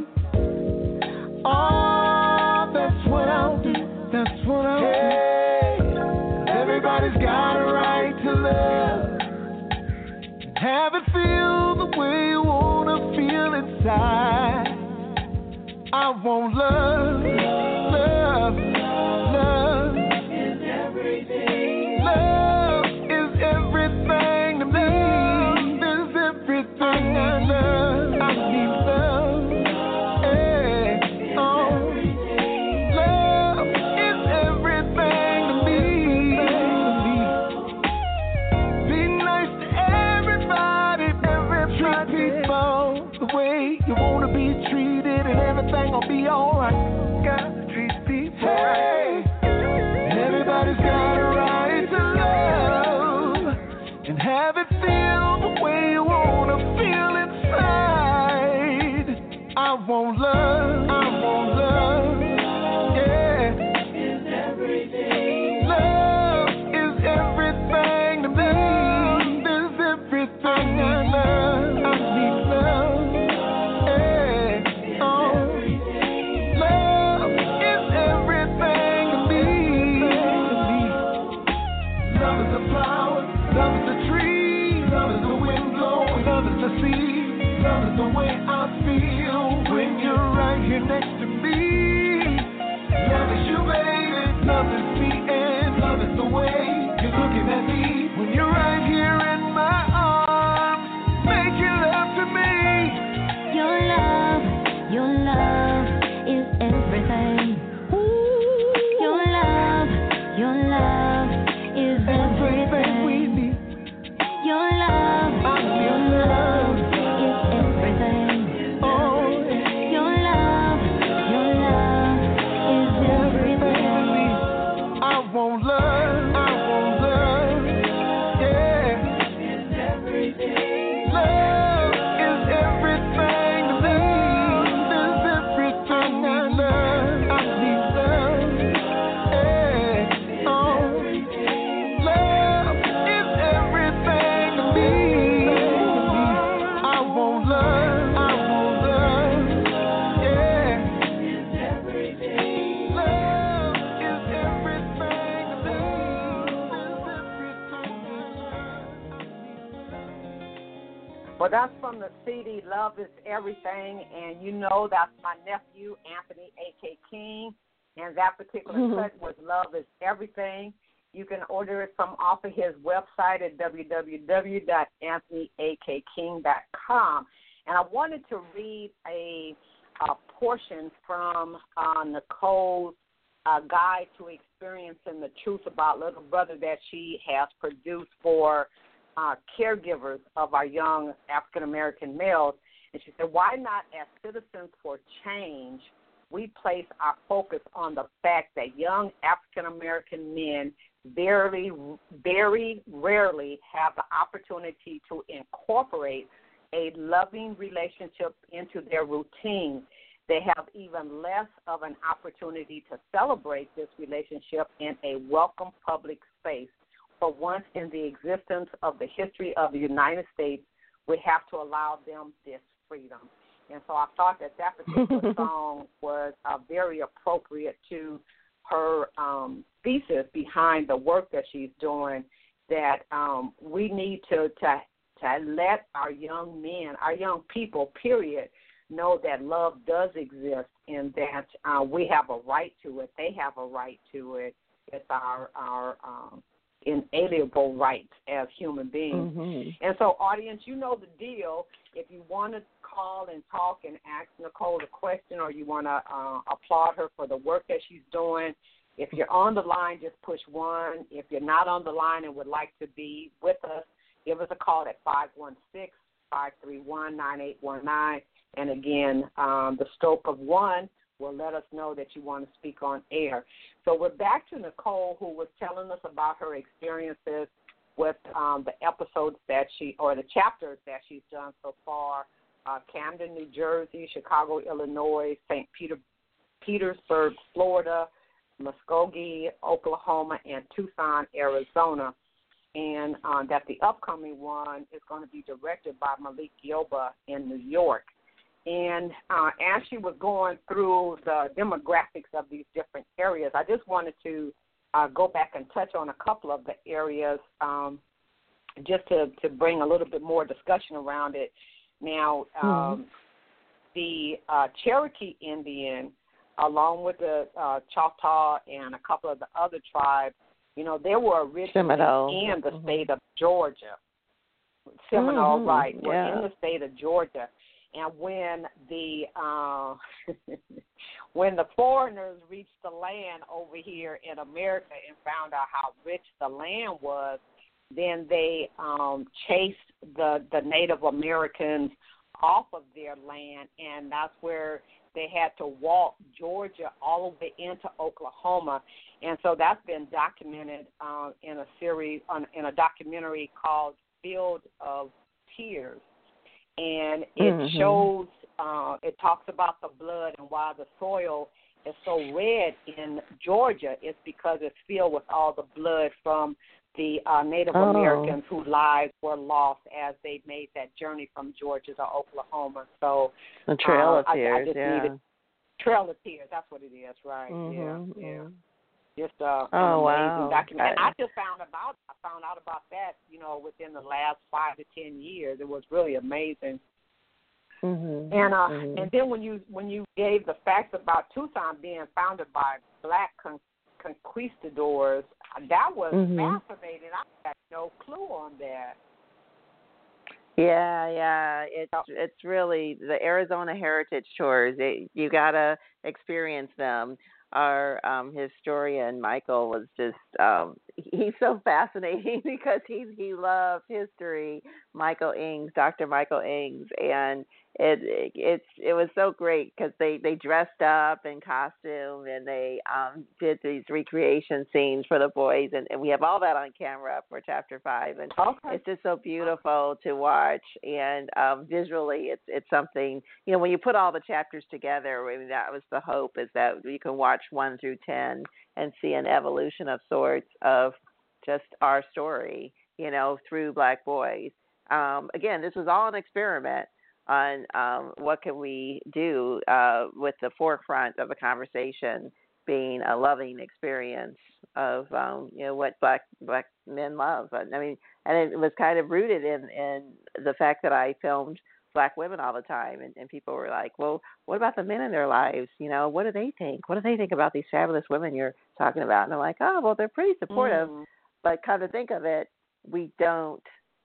Oh, that's what I'll do. That's what I'll hey, do. Everybody's got a right to love. Have it feel the way you wanna feel inside. I want love, love, love is everything. Love is everything to me. Love is everything I love. I need love. Everything will be alright. Gotta treat people right. Everybody's got a right to love and have it feel the way you wanna feel inside. I want love. I want love. Yeah. Is everything. Love is everything to me. Love is everything I love. I need love. Love is the way I feel when you're right here next to me. Love is you, baby. Love is me, and love is the way you're looking at me when you're right here in my arms, making love to me. Your love, your love is everything. Ooh. Your love, your love is everything we need. Your love, your love. Well, that's from the C D Love is Everything, and you know that's my nephew, Anthony A K King, and that particular mm-hmm. cut was Love is Everything. You can order it from off of his website at w w w dot anthony a k king dot com. And I wanted to read a, a portion from uh, Nicole's uh, Guide to Experiencing the Truth About Little Brother that she has produced for Uh, caregivers of our young African-American males. And she said, why not, as citizens for change, we place our focus on the fact that young African-American men very, very rarely have the opportunity to incorporate a loving relationship into their routine. They have even less of an opportunity to celebrate this relationship in a welcome public space. For once in the existence of the history of the United States, we have to allow them this freedom. And so I thought that that particular song was uh, very appropriate to her um, thesis behind the work that she's doing, that um, we need to, to, to let our young men, our young people, period, know that love does exist and that uh, we have a right to it. They have a right to it. It's our, our um, inalienable rights as human beings. Mm-hmm. And so, audience, you know the deal. If you want to call and talk and ask Nicole a question, or you want to uh, applaud her for the work that she's doing, if you're on the line, just push one. If you're not on the line and would like to be with us, give us a call at five one six, five three one, nine eight one nine. And again, um, the stroke of one will let us know that you want to speak on air. So we're back to Nicole, who was telling us about her experiences with um, the episodes that she, or the chapters that she's done so far, uh, Camden, New Jersey, Chicago, Illinois, Saint Peter, Petersburg, Florida, Muskogee, Oklahoma, and Tucson, Arizona. And uh, that the upcoming one is going to be directed by Malik Yoba in New York. And uh, as she was going through the demographics of these different areas, I just wanted to uh, go back and touch on a couple of the areas um, just to, to bring a little bit more discussion around it. Now, um, mm-hmm. the uh, Cherokee Indian, along with the uh, Choctaw and a couple of the other tribes, you know, they were originally Seminole. in the mm-hmm. state of Georgia. Seminole, mm-hmm. right, were yeah. in the state of Georgia. And when the uh, when the foreigners reached the land over here in America and found out how rich the land was, then they um, chased the, the Native Americans off of their land, and that's where they had to walk Georgia all the way into Oklahoma. And so that's been documented uh, in a series, on, in a documentary called Field of Tears. And it mm-hmm. shows, uh, it talks about the blood and why the soil is so red in Georgia. It's because it's filled with all the blood from the uh, Native oh. Americans whose lives were lost as they made that journey from Georgia to Oklahoma. So the Trail uh, of Tears, I, I just yeah. needed Trail of Tears. That's what it is, right? Mm-hmm. Yeah, yeah. Just uh, oh, an amazing wow. document. And I just found about I found out about that, you know, within the last five to ten years. It was really amazing. Mm-hmm. And uh, mm-hmm. and then when you when you gave the facts about Tucson being founded by black con- conquistadors, that was mm-hmm. fascinating. I had no clue on that. Yeah, yeah, it's it's really the Arizona Heritage Tours. It, you gotta experience them. Our um, historian Michael was just um, he's so fascinating because he he loves history. Michael Ings, Doctor Michael Ings, and it, it it's it was so great because they, they dressed up in costume and they um, did these recreation scenes for the boys, and, and we have all that on camera for chapter five, and okay. it's just so beautiful to watch, and um, visually it's it's something, you know, when you put all the chapters together. I mean, that was the hope, is that you can watch one through ten and see an evolution of sorts of just our story, you know, through Black boys. Um, again, this was all an experiment on um, what can we do uh, with the forefront of the conversation being a loving experience of, um, you know, what black black men love. I mean, and it was kind of rooted in, in the fact that I filmed Black women all the time, and, and people were like, well, what about the men in their lives? You know, what do they think? What do they think about these fabulous women you're talking about? And I'm like, oh, well, they're pretty supportive, mm. but kind of think of it, we don't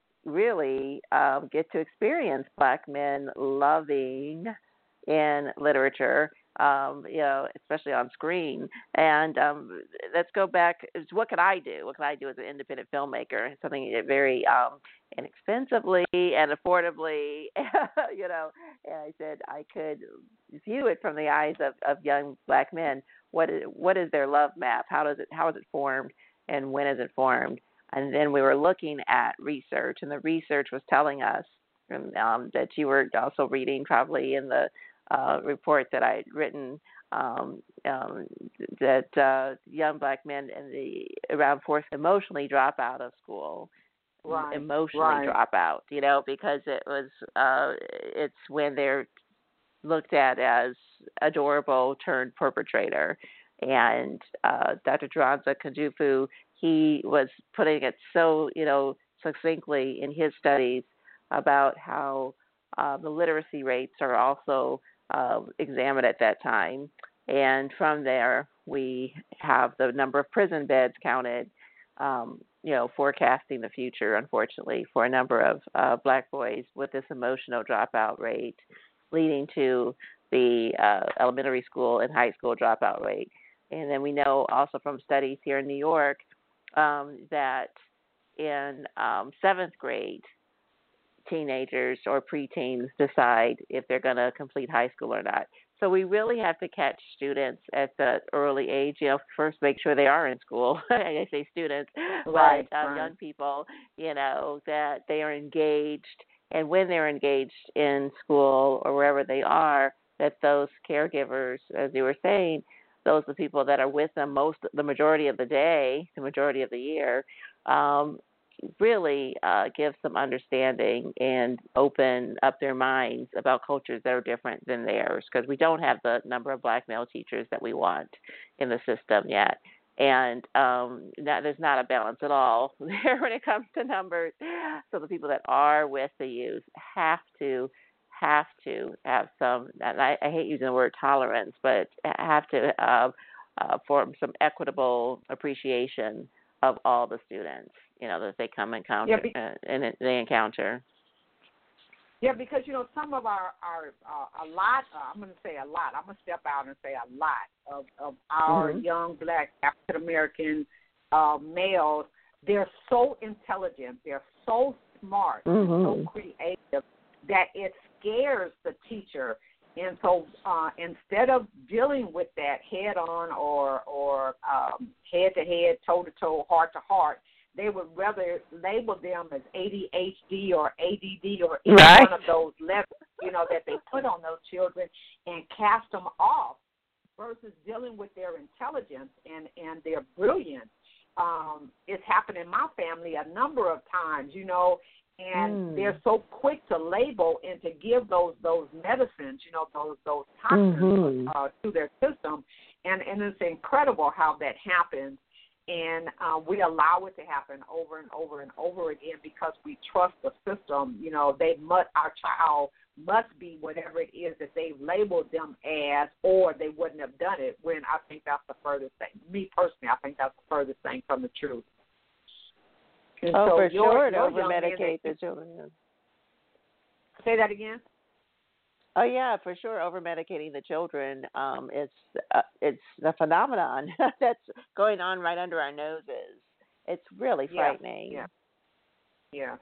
really um, get to experience Black men loving in literature, um, you know, especially on screen. And um, let's go back. What could I do? What could I do as an independent filmmaker? Something very um, inexpensively and affordably, you know. And I said I could view it from the eyes of, of young Black men. What is, what is their love map? How does it? How is it formed? And when is it formed? And then we were looking at research, and the research was telling us um, that you were also reading probably in the uh, report that I had written, um, um, that uh, young Black men in the around fourth emotionally drop out of school, right. emotionally right. drop out, you know, because it was uh, it's when they're looked at as adorable turned perpetrator. And uh, Doctor Dranza Kunjufu, he was putting it so, you know, succinctly in his studies about how uh, the literacy rates are also uh, examined at that time. And from there, we have the number of prison beds counted, um, you know, forecasting the future, unfortunately, for a number of uh, Black boys with this emotional dropout rate, leading to the uh, elementary school and high school dropout rate. And then we know also from studies here in New York um, that in um, seventh grade, teenagers or preteens decide if they're going to complete high school or not. So we really have to catch students at the early age. You know, first make sure they are in school. I say students, Right, but uh, right. young people, you know, that they are engaged. And when they're engaged in school or wherever they are, that those caregivers, as you were saying, those are the people that are with them most, the majority of the day, the majority of the year, um, really uh, give some understanding and open up their minds about cultures that are different than theirs, because we don't have the number of black male teachers that we want in the system yet. And um, that, there's not a balance at all there when it comes to numbers. So the people that are with the youth have to have to have some, and I, I hate using the word tolerance, but have to uh, uh, form some equitable appreciation of all the students, you know, that they come encounter Yeah, be- uh, and it, they encounter. Yeah, because, you know, some of our, our uh, a lot, uh, I'm going to say a lot, I'm going to step out and say a lot of, of our Mm-hmm. young black African-American uh, males, they're so intelligent, they're so smart, Mm-hmm. so creative, that it scares the teacher. And so uh, instead of dealing with that head-on or, or um, head-to-head, toe-to-toe, heart-to-heart, they would rather label them as A D H D or A D D or any Right. one of those levels, you know, that they put on those children and cast them off versus dealing with their intelligence and, and their brilliance. Um, it's happened in my family a number of times, you know, and Mm. they're so quick to label and to give those those medicines, you know, those those toxins Mm-hmm. uh, to their system, and, and it's incredible how that happens. And uh, we allow it to happen over and over and over again because we trust the system. You know, they must, our child must be whatever it is that they've labeled them as, or they wouldn't have done it. When I think that's the furthest thing. Me personally, I think that's the furthest thing from the truth. And Oh, so for your- sure, to your young man over-medicate that- the children. Say that again. Oh yeah, for sure. Over medicating the children, um, it's uh, it's a phenomenon that's going on right under our noses. It's really Yeah, frightening. Yeah. Yeah.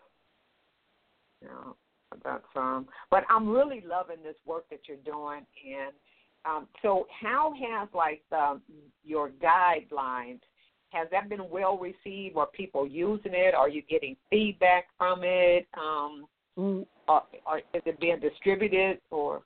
Yeah. That's um. But I'm really loving this work that you're doing, and um. So how has like the, your guidelines? Has that been well received? Are people using it? Are you getting feedback from it? Um. Mm. Or, or is it being distributed or?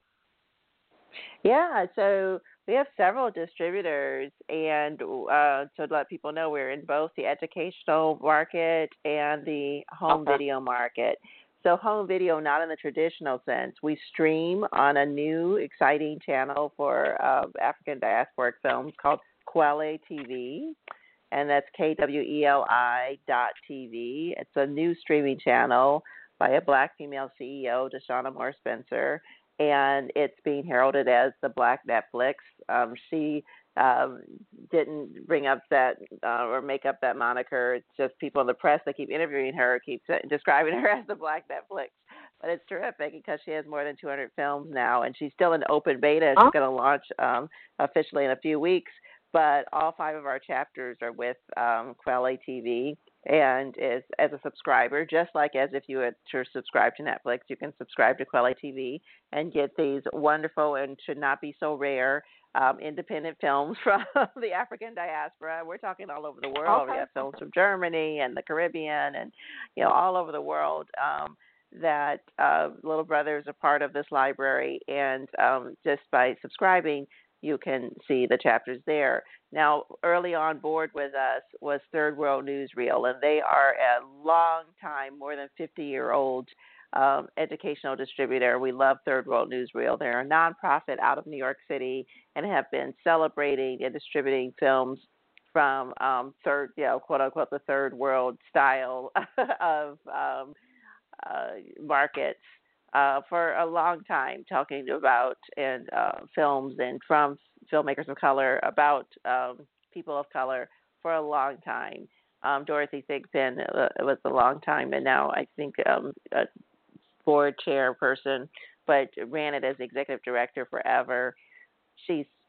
Yeah, so we have several distributors, and uh, to let people know, we're in both the educational market and the home Okay. video market. So home video, not in the traditional sense. We stream on a new, exciting channel for uh, African diasporic films called Kweli T V, and that's K W E L I dot T V. It's a new streaming channel by a black female C E O, Deshauna Moore Spencer, and it's being heralded as the Black Netflix. Um, she um, didn't bring up that uh, or make up that moniker. It's just people in the press that keep interviewing her keep describing her as the Black Netflix. But it's terrific because she has more than two hundred films now, and she's still in open beta. She's going to launch um, officially in a few weeks. But all five of our chapters are with um, Kweli T V, and is as a subscriber, just like as if you had to subscribe to Netflix, you can subscribe to Kweli T V and get these wonderful and should not be so rare um, independent films from the African diaspora. We're talking all over the world. Okay. We have films from Germany and the Caribbean and, you know, all over the world. Um, that uh, Little Brother is a part of this library, and um, just by subscribing, you can see the chapters there. Now, early on board with us was Third World Newsreel, and they are a long time, more than fifty-year-old um, educational distributor. We love Third World Newsreel. They're a nonprofit out of New York City and have been celebrating and distributing films from um, third, you know, quote unquote, the third world style of um, uh, markets. Uh, for a long time, talking about and uh, films and from filmmakers of color about um, people of color for a long time. Um, Dorothy Thigpen uh, was a long time, and now I think um, a board chairperson, but ran it as executive director forever. She's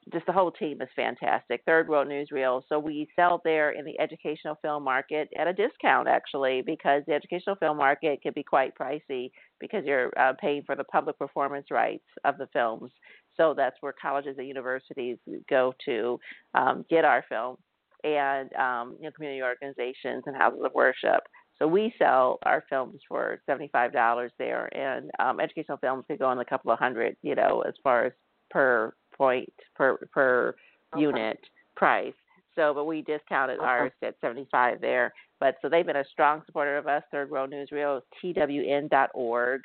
just the whole team is fantastic. Third World Newsreel. So we sell there in the educational film market at a discount, actually, because the educational film market can be quite pricey because you're uh, paying for the public performance rights of the films. So that's where colleges and universities go to um, get our film, and um, you know, community organizations and houses of worship. So we sell our films for seventy-five dollars there, and um, educational films could go in a couple of hundred, you know, as far as per point, per per okay. unit price. So, but we discounted okay. ours at seventy-five there. But so they've been a strong supporter of us. Third World Newsreel is T W N dot org.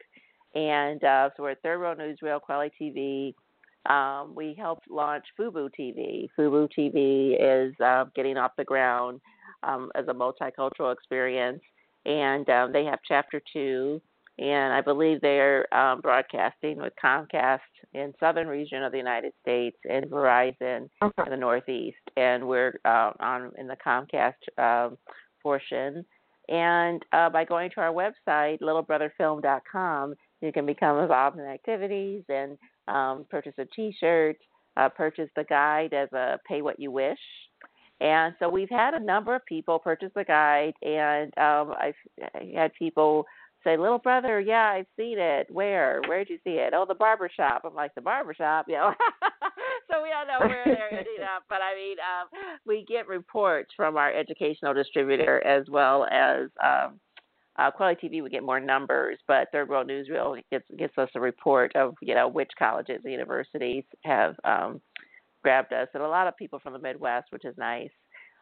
And uh, so we're at Third World Newsreel, Quelly T V. Um, we helped launch FUBU T V. FUBU T V is uh, getting off the ground um, as a multicultural experience. And um, they have Chapter two. And I believe they're um, broadcasting with Comcast in southern region of the United States and Verizon okay. in the Northeast. And we're uh, on in the Comcast uh, portion. And uh, by going to our website, little brother film dot com, you can become involved in activities and um, purchase a T-shirt, uh, purchase the guide as a pay what you wish. And so we've had a number of people purchase the guide, and um, I've I had people say, little brother, yeah, I've seen it. Where? Where did you see it? Oh, the barber shop. I'm like, the barber shop, you know. So we don't know where they're ending up. But, I mean, um, we get reports from our educational distributor as well as um, uh, Quelly T V. We get more numbers, but Third World Newsreel gets, gets us a report of, you know, which colleges and universities have um, grabbed us. And a lot of people from the Midwest, which is nice.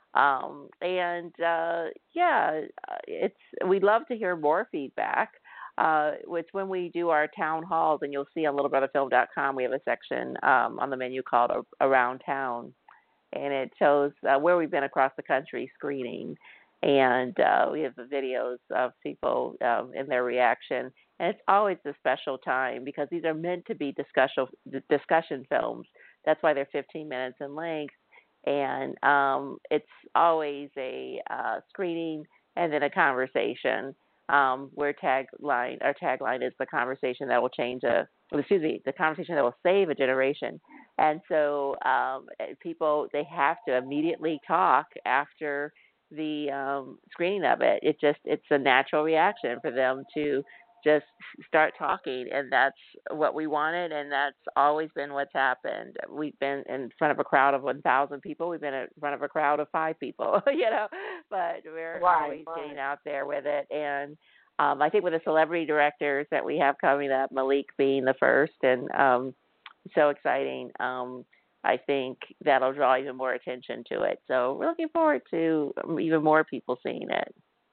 Um, and, uh, yeah, it's, we'd love to hear more feedback. Uh, which when we do our town halls, and you'll see on little brother film dot com, we have a section, um, on the menu called Around Town, and it shows uh, where we've been across the country screening. And, uh, we have the videos of people, um, and their reaction. And it's always a special time because these are meant to be discussion, discussion films. That's why they're fifteen minutes in length. And um, it's always a uh, screening and then a conversation. Um, where tagline, our tagline is the conversation that will change a, excuse me, the conversation that will save a generation. And so um, people, they have to immediately talk after the um, screening of it. It just, it's a natural reaction for them to just start talking, and that's what we wanted, and that's always been what's happened. We've been in front of a crowd of one thousand people. We've been in front of a crowd of five people, you know, but we're right, always right. getting out there with it. And um, I think with the celebrity directors that we have coming up, Malik being the first, and um, so exciting, um, I think that'll draw even more attention to it. So we're looking forward to even more people seeing it.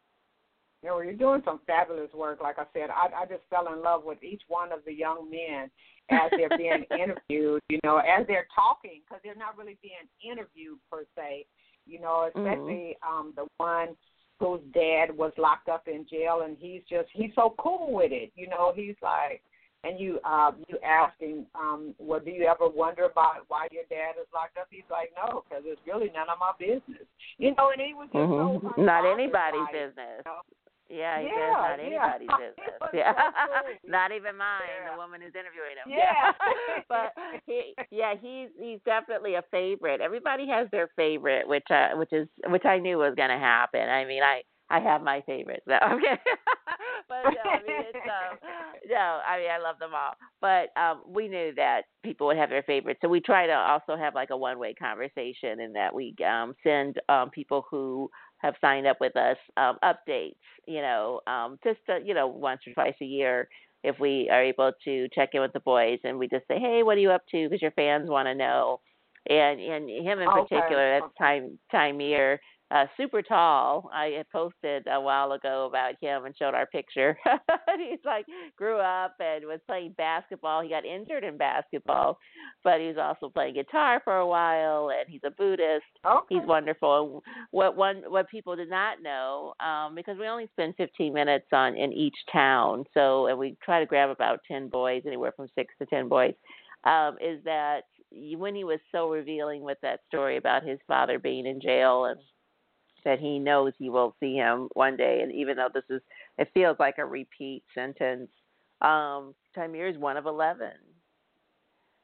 You know, you're doing some fabulous work. Like I said, I, I just fell in love with each one of the young men as they're being interviewed, you know, as they're talking, because they're not really being interviewed per se, you know, especially mm-hmm. um, the one whose dad was locked up in jail, and he's just, he's so cool with it. You know, he's like, and you uh, you ask him, um, well, do you ever wonder about why your dad is locked up? He's like, no, because it's really none of my business. You know, and he was just mm-hmm. so not anybody's business. You know? Yeah, he yeah, says not yeah. anybody's business. Yeah, so not even mine. Yeah. The woman who's interviewing him. Yeah, but he, yeah, he's he's definitely a favorite. Everybody has their favorite, which uh, which is which I knew was going to happen. I mean, I. I have my favorites. No, okay. but no, I mean, it's, um, no, I mean, I love them all. But um, we knew that people would have their favorites. So we try to also have like a one-way conversation in that we um, send um, people who have signed up with us um, updates, you know, um, just, uh, you know, once or twice a year if we are able to check in with the boys. And we just say, hey, what are you up to? Because your fans want to know. And, and him in okay. particular, that's time, time year. Uh, super tall. I had posted a while ago about him and showed our picture. He's like grew up and was playing basketball. He got injured in basketball, but he was also playing guitar for a while. And he's a Buddhist. Okay. He's wonderful. What one what people did not know, um, because we only spend fifteen minutes on in each town. So and we try to grab about ten boys, anywhere from six to ten boys. Um, is that when he was so revealing with that story about his father being in jail and that he knows he will see him one day. And even though this is, it feels like a repeat sentence, um, Tamir is one of eleven.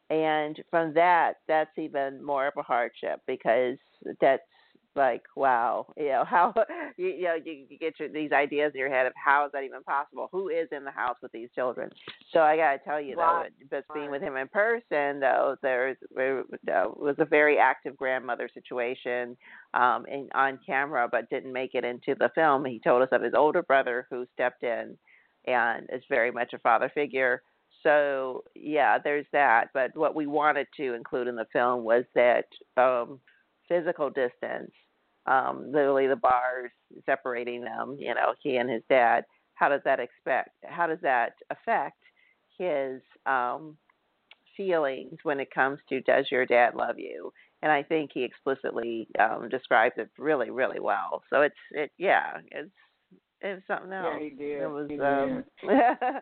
And from that, that's even more of a hardship because that's like, wow, you know, how, you, you know, you, you get your, these ideas in your head of how is that even possible? Who is in the house with these children? So I got to tell you, Right. though, just being Right. with him in person, though, there's, there was a very active grandmother situation um, in, on camera, but didn't make it into the film. He told us of his older brother who stepped in and is very much a father figure. So, yeah, there's that. But what we wanted to include in the film was that um, physical distance, um, literally the bars separating them, you know, he and his dad. How does that expect? How does that affect his um, feelings when it comes to does your dad love you? And I think he explicitly um, describes it really, really well. So it's it, yeah, it's it's something else. Yeah, he did. It was he um, did.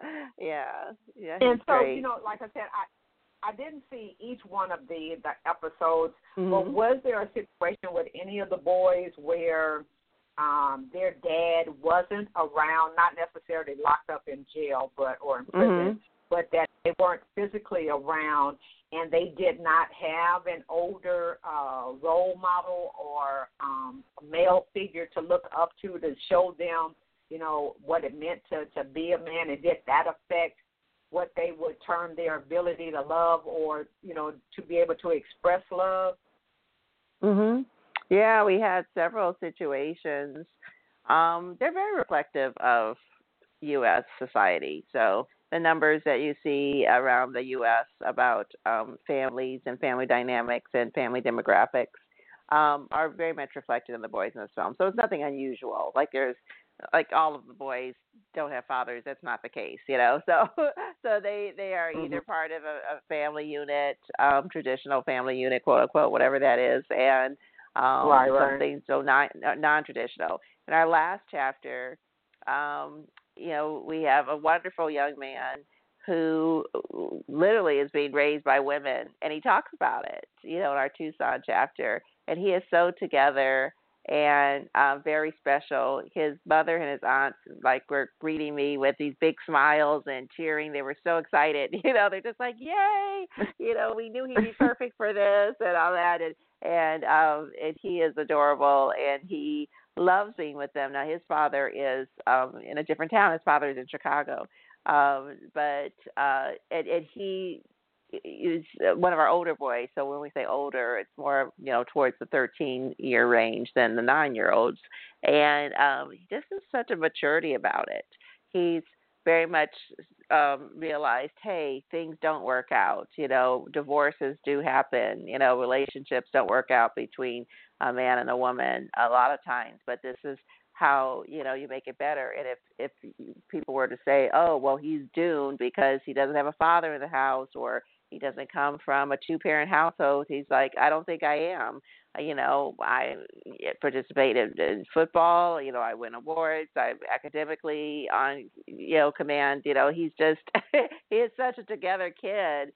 yeah, yeah. And he's so, great. you know, like I said, I I didn't see each one of the, the episodes, Mhm. but was there a situation with any of the boys where um, their dad wasn't around, not necessarily locked up in jail, but or in prison, Mhm. but that they weren't physically around, and they did not have an older uh, role model or um, a male figure to look up to to show them, you know, what it meant to, to be a man, and did that affect what they would term their ability to love or, you know, to be able to express love? Mhm. Yeah, we had several situations. Um, they're very reflective of U S society. So the numbers that you see around the U S about um, families and family dynamics and family demographics um, are very much reflected in the boys in this film. So it's nothing unusual. Like there's like all of the boys don't have fathers. That's not the case, you know. So so they they are either part of a, a family unit, um, traditional family unit, quote unquote, whatever that is, and um, Right, right. something so non non traditional. In our last chapter, um, you know, we have a wonderful young man who literally is being raised by women, and he talks about it, you know, in our Tucson chapter, and he is so together and uh, very special. His mother and his aunts, like, were greeting me with these big smiles and cheering. They were so excited, you know. They're just like, "Yay!" You know, we knew he'd be perfect for this and all that, and and um, and he is adorable, and he loves being with them. Now, his father is um, in a different town. His father is in Chicago, um, but uh, and, and he is one of our older boys. So when we say older, it's more, you know, towards the thirteen year range than the nine year olds. And um, he just has such a maturity about it. He's very much um, realized, hey, things don't work out. You know, divorces do happen. You know, relationships don't work out between a man and a woman a lot of times. But this is how, you know, you make it better. And if if people were to say, oh, well, he's doomed because he doesn't have a father in the house, or he doesn't come from a two-parent household, he's like, I don't think I am. You know, I participated in football. You know, I win awards. I'm academically on, you know, command. You know, he's just, he is such a together kid.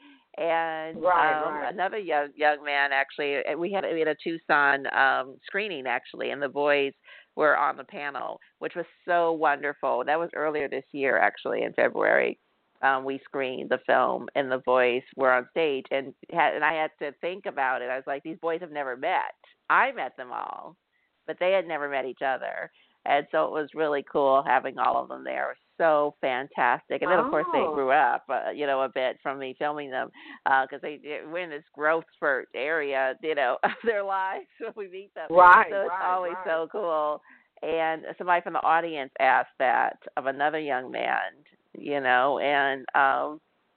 And Right, um, right. another young young man, actually, we had, we had a Tucson um, screening, actually, and the boys were on the panel, which was so wonderful. That was earlier this year, actually, in February. Um, we screened the film, and the boys were on stage, and had, and I had to think about it. I was like, these boys have never met. I met them all, but they had never met each other, and so it was really cool having all of them there. It was so fantastic. And then, of course, they Oh. grew up, uh, you know, a bit from me filming them, because uh, they we're in this growth spurt area, you know, of their lives when we meet them. Right, So it's right, always right. so cool. And somebody from the audience asked that of another young man, you know, and um,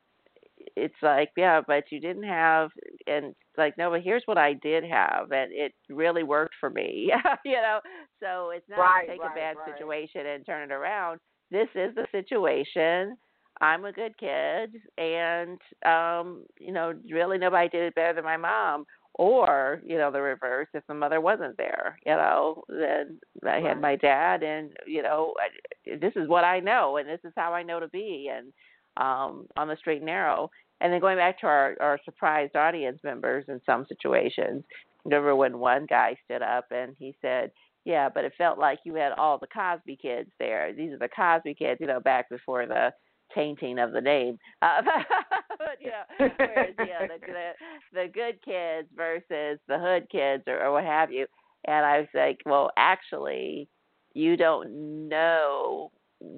it's like, yeah, but you didn't have, and like, no, but here's what I did have, and it really worked for me, you know. So it's not Right, take right, a bad right. situation and turn it around. This is the situation. I'm a good kid, and um, you know, really nobody did it better than my mom. Or, you know, the reverse, if the mother wasn't there, you know, then I had my dad, and, you know, I, this is what I know, and this is how I know to be, and um, on the straight and narrow. And then going back to our, our surprised audience members in some situations, remember when one guy stood up and he said, yeah, but it felt like you had all the Cosby kids there. These are the Cosby kids, you know, back before the tainting of the name. Uh, but yeah, whereas yeah, the, the the good kids versus the hood kids or, or what have you. And I was like, well, actually, you don't know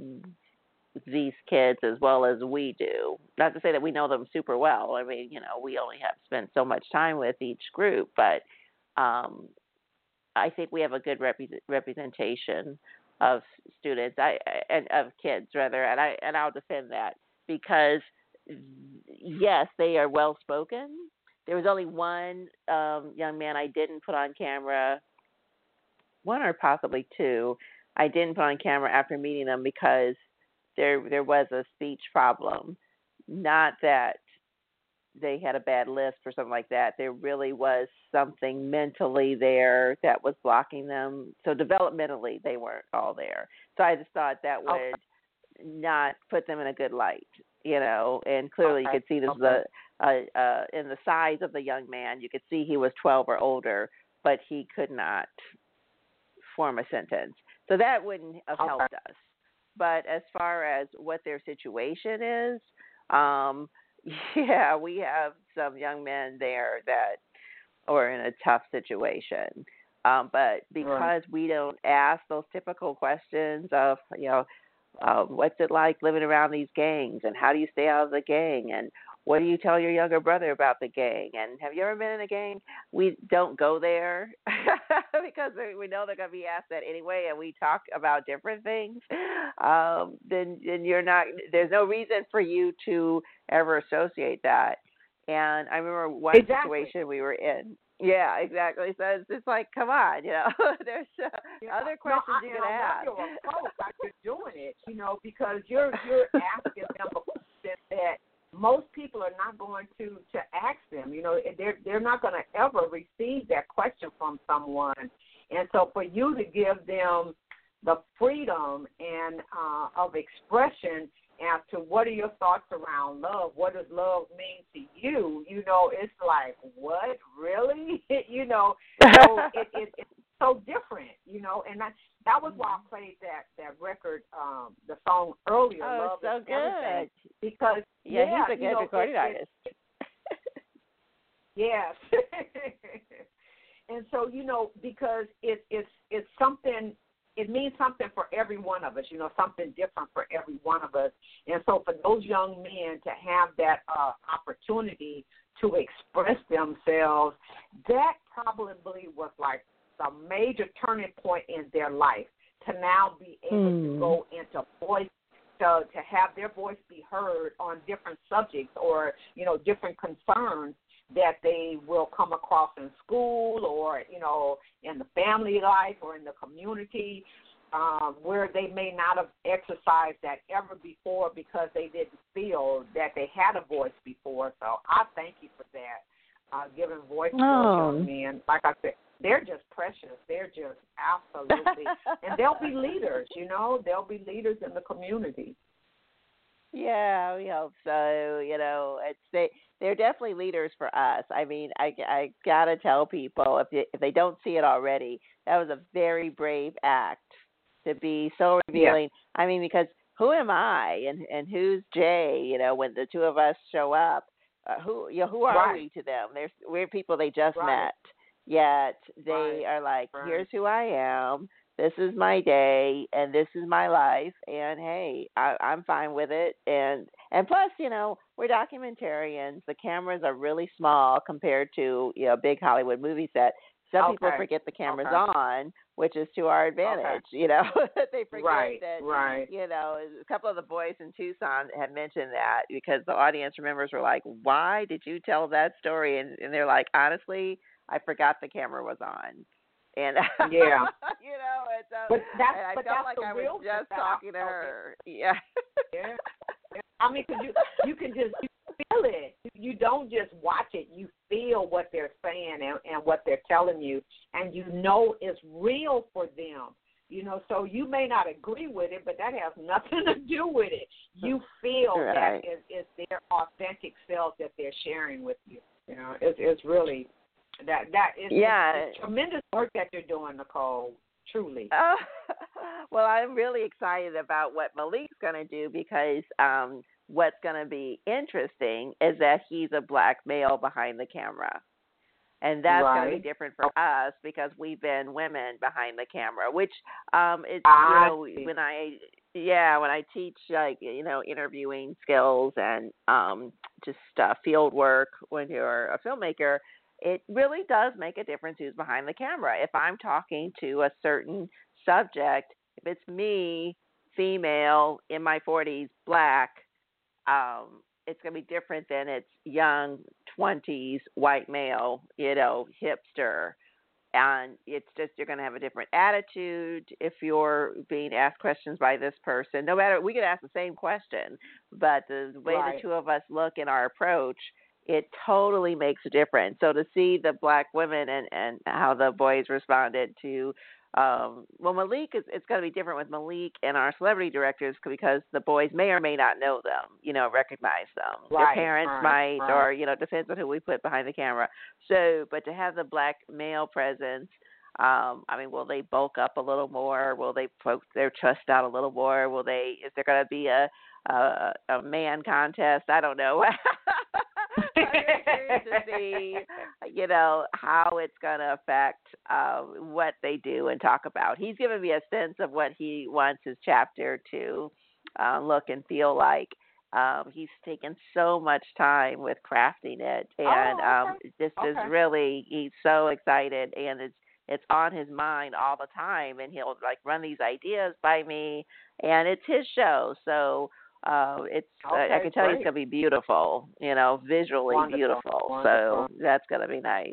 these kids as well as we do. Not to say that we know them super well. I mean, you know, we only have spent so much time with each group, but um, I think we have a good rep- representation of students I, and of kids rather, and I and I'll defend that because yes, they are well spoken. There was only one um, young man I didn't put on camera, one or possibly two. I didn't put on camera after meeting them because there there was a speech problem. Not that they had a bad list or something like that. There really was something mentally there that was blocking them. So developmentally, they weren't all there. So I just thought that would okay. not put them in a good light, you know. And clearly, okay. you could see this okay. was a, a, a in the size of the young man. You could see he was twelve or older, but he could not form a sentence. So that wouldn't have okay. helped us. But as far as what their situation is, um, yeah, we have some young men there that are in a tough situation. Um, but because right. we don't ask those typical questions of, you know, uh, what's it like living around these gangs and how do you stay out of the gang and what do you tell your younger brother about the gang and have you ever been in a gang? We don't go there because we know they're going to be asked that anyway and we talk about different things. Um, then, then you're not, there's no reason for you to ever associate that. And I remember one exactly. situation we were in. Yeah, exactly. So it's just like, come on, you know, there's uh, yeah. other questions no, I, you can ask. You're a coach, like you're doing it, you know, because you're you're asking them a question that most people are not going to, to ask them. You know, they're they're not going to ever receive that question from someone. And so for you to give them the freedom and uh, of expression as to what are your thoughts around love, what does love mean to you, you know, it's like, what, really? you know, so it, it, it's so different, you know, and that, that was why I played that, that record, um, the song earlier, oh, Love so is good. Everything, because, yeah, yeah he's a good you know, recording it, artist. It, yes. And so, you know, because it, it's it's something, it means something for every one of us, you know, something different for every one of us. And so for those young men to have that uh, opportunity to express themselves, that probably was like a major turning point in their life to now be able mm. to go into voice, to, to have their voice be heard on different subjects or, you know, different concerns that they will come across in school or, you know, in the family life or in the community um, where they may not have exercised that ever before because they didn't feel that they had a voice before. So I thank you for that, uh, giving voice to oh. those young men. Like I said, they're just precious. They're just absolutely, and they'll be leaders, you know, they'll be leaders in the community. Yeah, we hope so. You know, it's they they're definitely leaders for us. I mean, I, I gotta tell people if they, if they don't see it already, that was a very brave act to be so revealing. Yeah. I mean, because who am I and and who's Jay? You know, when the two of us show up, uh, who you know, who are right. we to them? There's we're people they just right. met, yet they right. are like, right. here's who I am. This is my day, and this is my life, and hey, I, I'm fine with it. And and plus, you know, we're documentarians. The cameras are really small compared to, you know, a big Hollywood movie set. Some okay. people forget the camera's okay. on, which is to our advantage. Okay. You know, they forget right. that. Right. You know, a couple of the boys in Tucson had mentioned that because the audience members were like, "Why did you tell that story?" And, and they're like, "Honestly, I forgot the camera was on." And yeah, you know, it's, um, but that's and I but felt that's like I the real was just that talking to her. Yeah. yeah. I mean, cause you you can just you feel it. You don't just watch it. You feel what they're saying and, and what they're telling you, and you know it's real for them. You know, so you may not agree with it, but that has nothing to do with it. You feel right. that it's, it's their authentic self that they're sharing with you. You know, it's it's really. That that is yeah. it's tremendous work that you're doing, Nicole. Truly. Uh, well, I'm really excited about what Malik's going to do because um, what's going to be interesting is that he's a black male behind the camera. And that's right. going to be different for us because we've been women behind the camera, which um, it's, I you know, when I, yeah, when I teach, like, you know, interviewing skills and um, just uh, field work when you're a filmmaker, it really does make a difference who's behind the camera. If I'm talking to a certain subject, if it's me, female, in my forties, black, um, it's going to be different than it's young, twenties, white male, you know, hipster. And it's just, you're going to have a different attitude if you're being asked questions by this person. No matter, we could ask the same question, but the way right. the two of us look in our approach, it totally makes a difference. So to see the black women and, and how the boys responded to, um, well, Malik, is, it's going to be different with Malik and our celebrity directors because the boys may or may not know them, you know, recognize them. Right, Their parents right, might, right. or, you know, depends on who we put behind the camera. So, but to have the black male presence, um, I mean, will they bulk up a little more? Will they poke their chest out a little more? Will they, is there going to be a, a, a man contest? I don't know. I'm curious to see, you know, how it's going to affect uh, what they do and talk about. He's given me a sense of what he wants his chapter to uh, look and feel like. Um, he's taken so much time with crafting it, and oh, um, okay. this okay. is really, he's so excited, and it's it's on his mind all the time, and he'll like run these ideas by me, and it's his show, so. Uh, it's okay, uh, I can tell great. you it's gonna be beautiful, you know, visually Wonderful, beautiful. wonderful. So that's gonna be nice.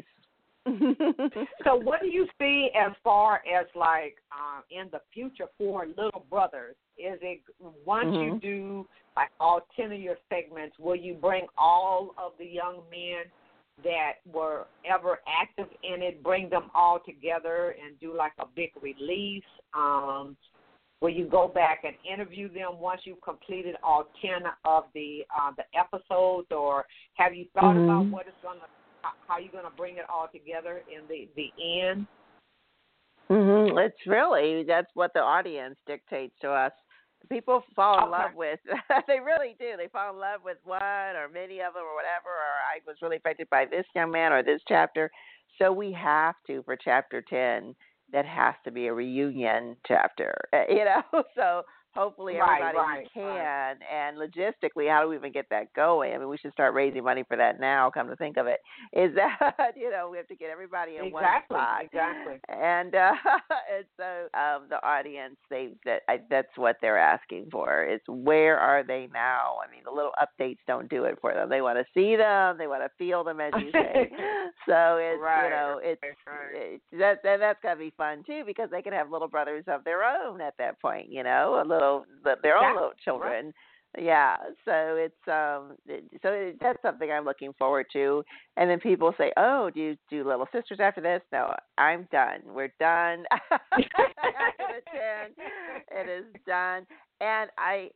So what do you see as far as like um, in the future for Little Brothers? Is it once mm-hmm. you do like all ten of your segments, will you bring all of the young men that were ever active in it, bring them all together and do like a big release? Um, Will you go back and interview them once you've completed all ten of the uh, the episodes, or have you thought mm-hmm. about what it's gonna, how you're gonna bring it all together in the the end? Mm-hmm. It's really, that's what the audience dictates to us. People fall in okay. love with, they really do. They fall in love with one or many of them or whatever, or I was really affected by this young man or this chapter. So we have to, for chapter ten, that has to be a reunion chapter, you know. So hopefully everybody right, right, can. Right. And logistically, how do we even get that going? I mean, we should start raising money for that now. Come to think of it, is that you know we have to get everybody in exactly, one spot. Exactly. And uh, and so um, the audience, they that I, that's what they're asking for. Is where are they now? I mean, the little updates don't do it for them. They want to see them. They want to feel them, as you say. So it's right, you know it's right. it, that, that that's gonna be fun too, because they can have little brothers of their own at that point. You know, a little their own yeah, little children. Right. Yeah, so it's um, it, so it, that's something I'm looking forward to. And then people say, "Oh, do you do Little Sisters after this?" No, I'm done. We're done. After the ten, it is done. And I,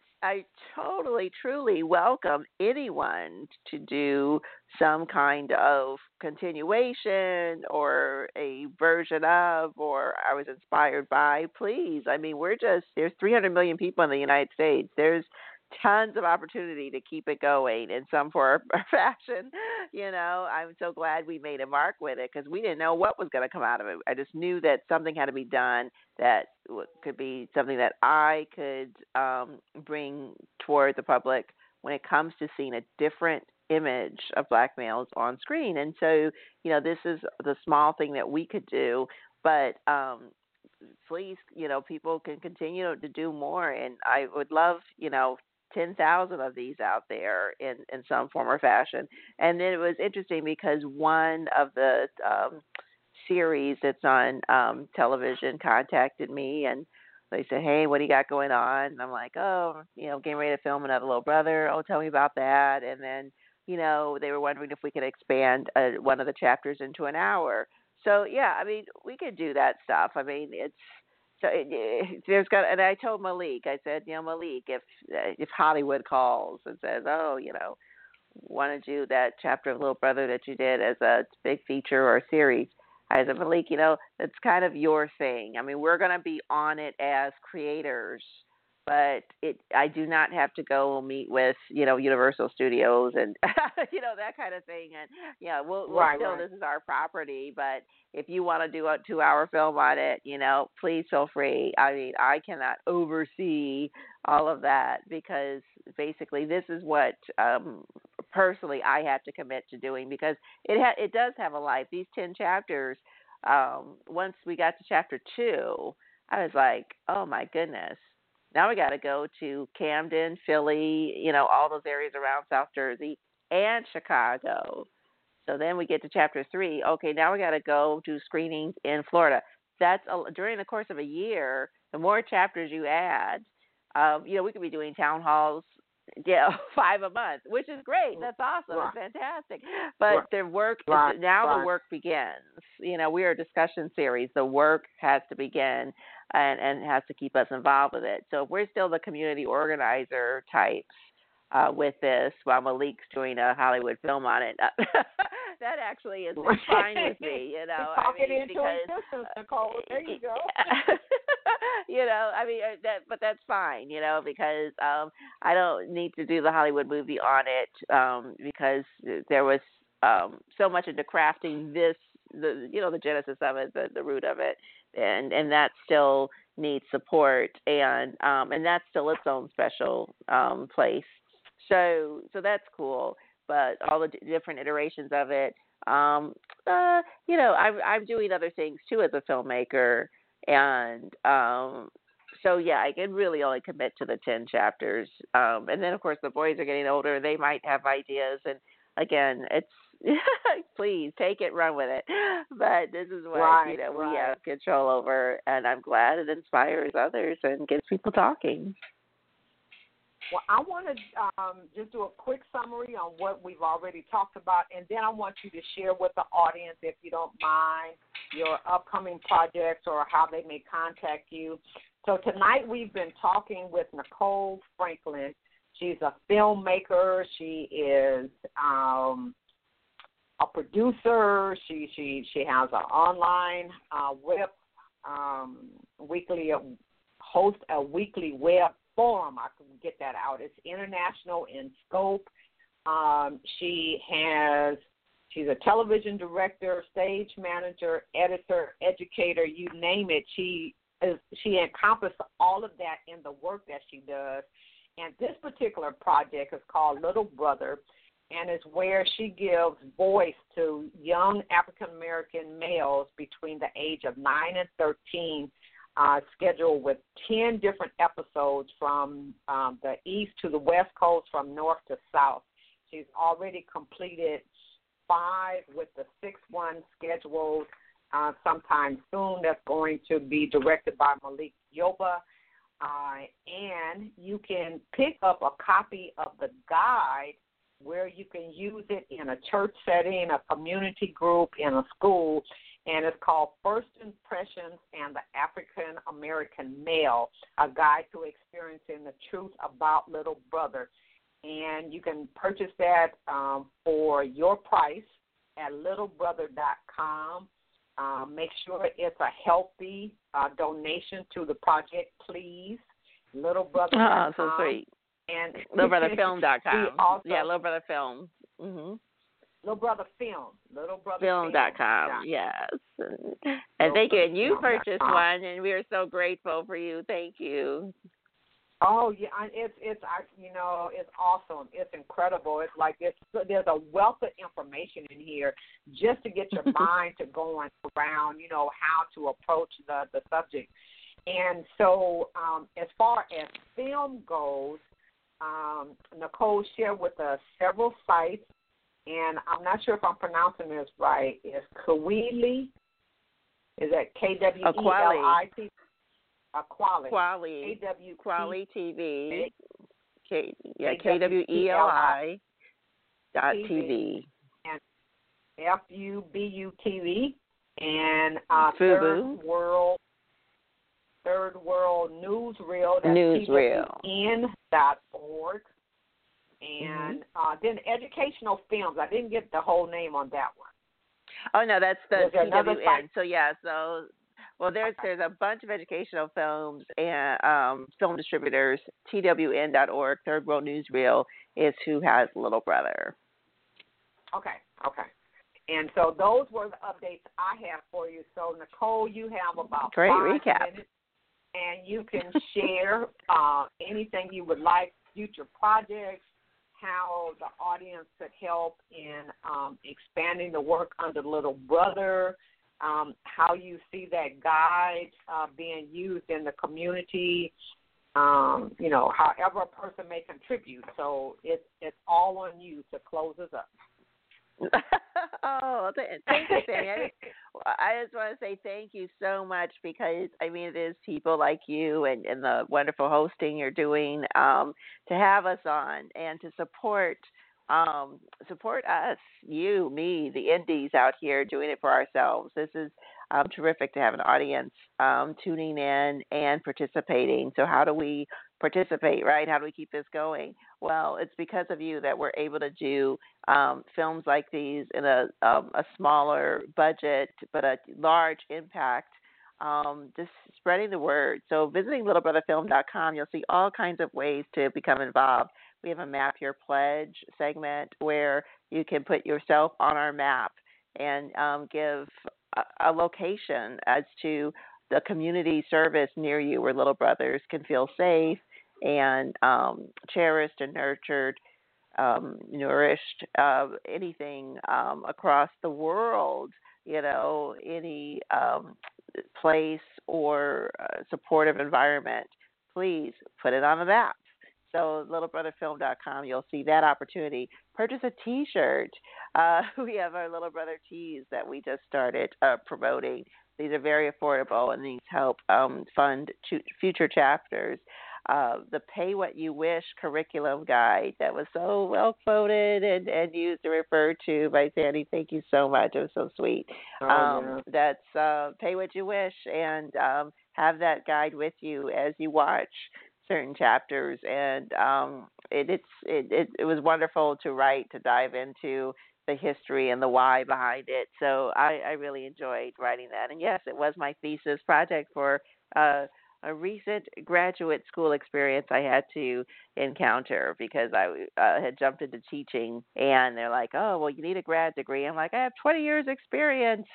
I totally, truly welcome anyone to do some kind of continuation or a version of, or I was inspired by. Please, I mean, we're just there's three hundred million people in the United States. There's tons of opportunity to keep it going in some form or fashion. You know, I'm so glad we made a mark with it, because we didn't know what was going to come out of it. I just knew that something had to be done that could be something that I could um, bring toward the public when it comes to seeing a different image of black males on screen. And so, you know, this is the small thing that we could do, but um, please, you know, people can continue to do more. And I would love, you know, ten thousand of these out there in, in some form or fashion. And then it was interesting because one of the um, series that's on um, television contacted me, and they said, "Hey, what do you got going on?" And I'm like, "Oh, you know, getting ready to film another Little Brother. Oh, tell me about that." And then, you know, they were wondering if we could expand uh, one of the chapters into an hour. So, yeah, I mean, we could do that stuff. I mean, it's, so it, it, there's got, and I told Malik, I said, you know, Malik, if if Hollywood calls and says, "Oh, you know, want to do that chapter of Little Brother that you did as a big feature or series," I said, "Malik, you know, that's kind of your thing. I mean, we're going to be on it as creators, but it I do not have to go meet with, you know, Universal Studios and you know, that kind of thing. And yeah, we'll, we'll right, still right. this is our property, but if you want to do a two hour film on it, you know, please feel free. I mean, I cannot oversee all of that because basically this is what um personally I have to commit to doing because it ha- it does have a life. These ten chapters, um, once we got to chapter two, I was like, oh my goodness. Now we got to go to Camden, Philly, you know, all those areas around South Jersey and Chicago. So then we get to chapter three. Okay, now we got to go do screenings in Florida. That's a, during the course of a year. The more chapters you add, um, you know, we could be doing town halls, yeah, five a month, which is great. That's awesome. Right. It's fantastic. But Right. the work Right. is, now right. the work begins. You know, we are a discussion series. The work has to begin and, and has to keep us involved with it. So if we're still the community organizer types uh, with this while Malik's doing a Hollywood film on it, that actually is fine with me, you know. Talk I mean, it into because, existence, Nicole. There you go. you know, I mean, uh, that, but that's fine, you know, because um, I don't need to do the Hollywood movie on it um, because there was um, so much into crafting this, the you know, the genesis of it, the, the root of it, and and that still needs support, and um, and that's still its own special um, place. So so that's cool, but all the d- different iterations of it, um, uh, you know, I'm I'm doing other things too as a filmmaker. And um, so, yeah, I can really only commit to the ten chapters. Um, and then, of course, the boys are getting older. They might have ideas. And, again, it's please take it, run with it. But this is what, Right, you know, right. we have control over. And I'm glad it inspires others and gets people talking. Well, I want to um, just do a quick summary on what we've already talked about, and then I want you to share with the audience, if you don't mind, your upcoming projects or how they may contact you. So tonight we've been talking with Nicole Franklin. She's a filmmaker. She is um, a producer. She she she has an online uh, web um, weekly host a weekly web forum. I can get that out. It's international in scope. Um, she has, she's a television director, stage manager, editor, educator, you name it. She is, she encompasses all of that in the work that she does. And this particular project is called Little Brother, and is where she gives voice to young African-American males between the age of nine and thirteen, Uh, scheduled with ten different episodes from um, the east to the west coast, from north to south. She's already completed five with the sixth one scheduled uh, sometime soon. That's going to be directed by Malik Yoba. Uh, and you can pick up a copy of the guide where you can use it in a church setting, a community group, in a school. And it's called First Impressions and the African American Male, a guide to experiencing the truth about Little Brother. And you can purchase that um, for your price at little brother dot com. Uh, make sure it's a healthy uh, donation to the project, please. little brother dot com. Oh, so sweet. And little brother film dot com. Also, yeah, Little Brother Film. Mm-hmm. Little Brother Film. Little Brother Film dot com, yes. And, and thank you. And you purchased one, and we are so grateful for you. Thank you. Oh, yeah, it's, it's you know, it's awesome. It's incredible. It's like it's, there's a wealth of information in here just to get your mind to going around, you know, how to approach the, the subject. And so um, as far as film goes, um, Nicole shared with us several sites. And I'm not sure if I'm pronouncing this right. It's Kweli. Is that K W E L I T? Kweli. Kweli. K W Kweli T V. K, yeah, K W E L I dot T V. And F U B U T V. And uh, Fubu. Third World Third World Newsreel. That's Newsreel. T W N dot org. And mm-hmm. uh, then Educational Films. I didn't get the whole name on that one. Oh, no, that's the T W N. So, yeah, so well, there's Okay. there's a bunch of educational films and um, film distributors. T W N dot org, Third World Newsreel, is who has Little Brother. Okay. Okay. And so those were the updates I have for you. So Nicole, you have about Great five recap. minutes, and you can share uh, anything you would like, future projects, how the audience could help in um, expanding the work under Little Brother, um, how you see that guide uh, being used in the community, um, you know, however a person may contribute. So it's it's all on you to close us up. oh, th- thank you, Sammy. I just, I just want to say thank you so much because, I mean, it is people like you and, and the wonderful hosting you're doing um, to have us on and to support um, support us, you, me, the indies out here doing it for ourselves. This is um, terrific to have an audience um, tuning in and participating. So how do we participate, right? How do we keep this going? Well, it's because of you that we're able to do um, films like these in a um, a smaller budget but a large impact. Um, just spreading the word. So visiting little brother film dot com, you'll see all kinds of ways to become involved. We have a Map Your Pledge segment where you can put yourself on our map and um, give a, a location as to the community service near you where little brothers can feel safe and um, cherished and nurtured, um, nourished, uh, anything um, across the world, you know, any um, place or uh, supportive environment. Please put it on the map. So little brother film dot com, you'll see that opportunity. Purchase a T-shirt. Uh, we have our Little Brother tees that we just started uh, promoting. These are very affordable, and these help um, fund ch- future chapters. Uh, the Pay What You Wish curriculum guide that was so well quoted and, and used and referred to by Sandy. Thank you so much. It was so sweet. Oh, um, yeah. That's uh, Pay What You Wish, and um, have that guide with you as you watch certain chapters, and um, it, it's it, it, it was wonderful to write, to dive into the history and the why behind it. So I, I really enjoyed writing that. And yes, it was my thesis project for uh, a recent graduate school experience I had to encounter because I uh, had jumped into teaching, and they're like, oh, well, you need a grad degree. I'm like, I have twenty years experience.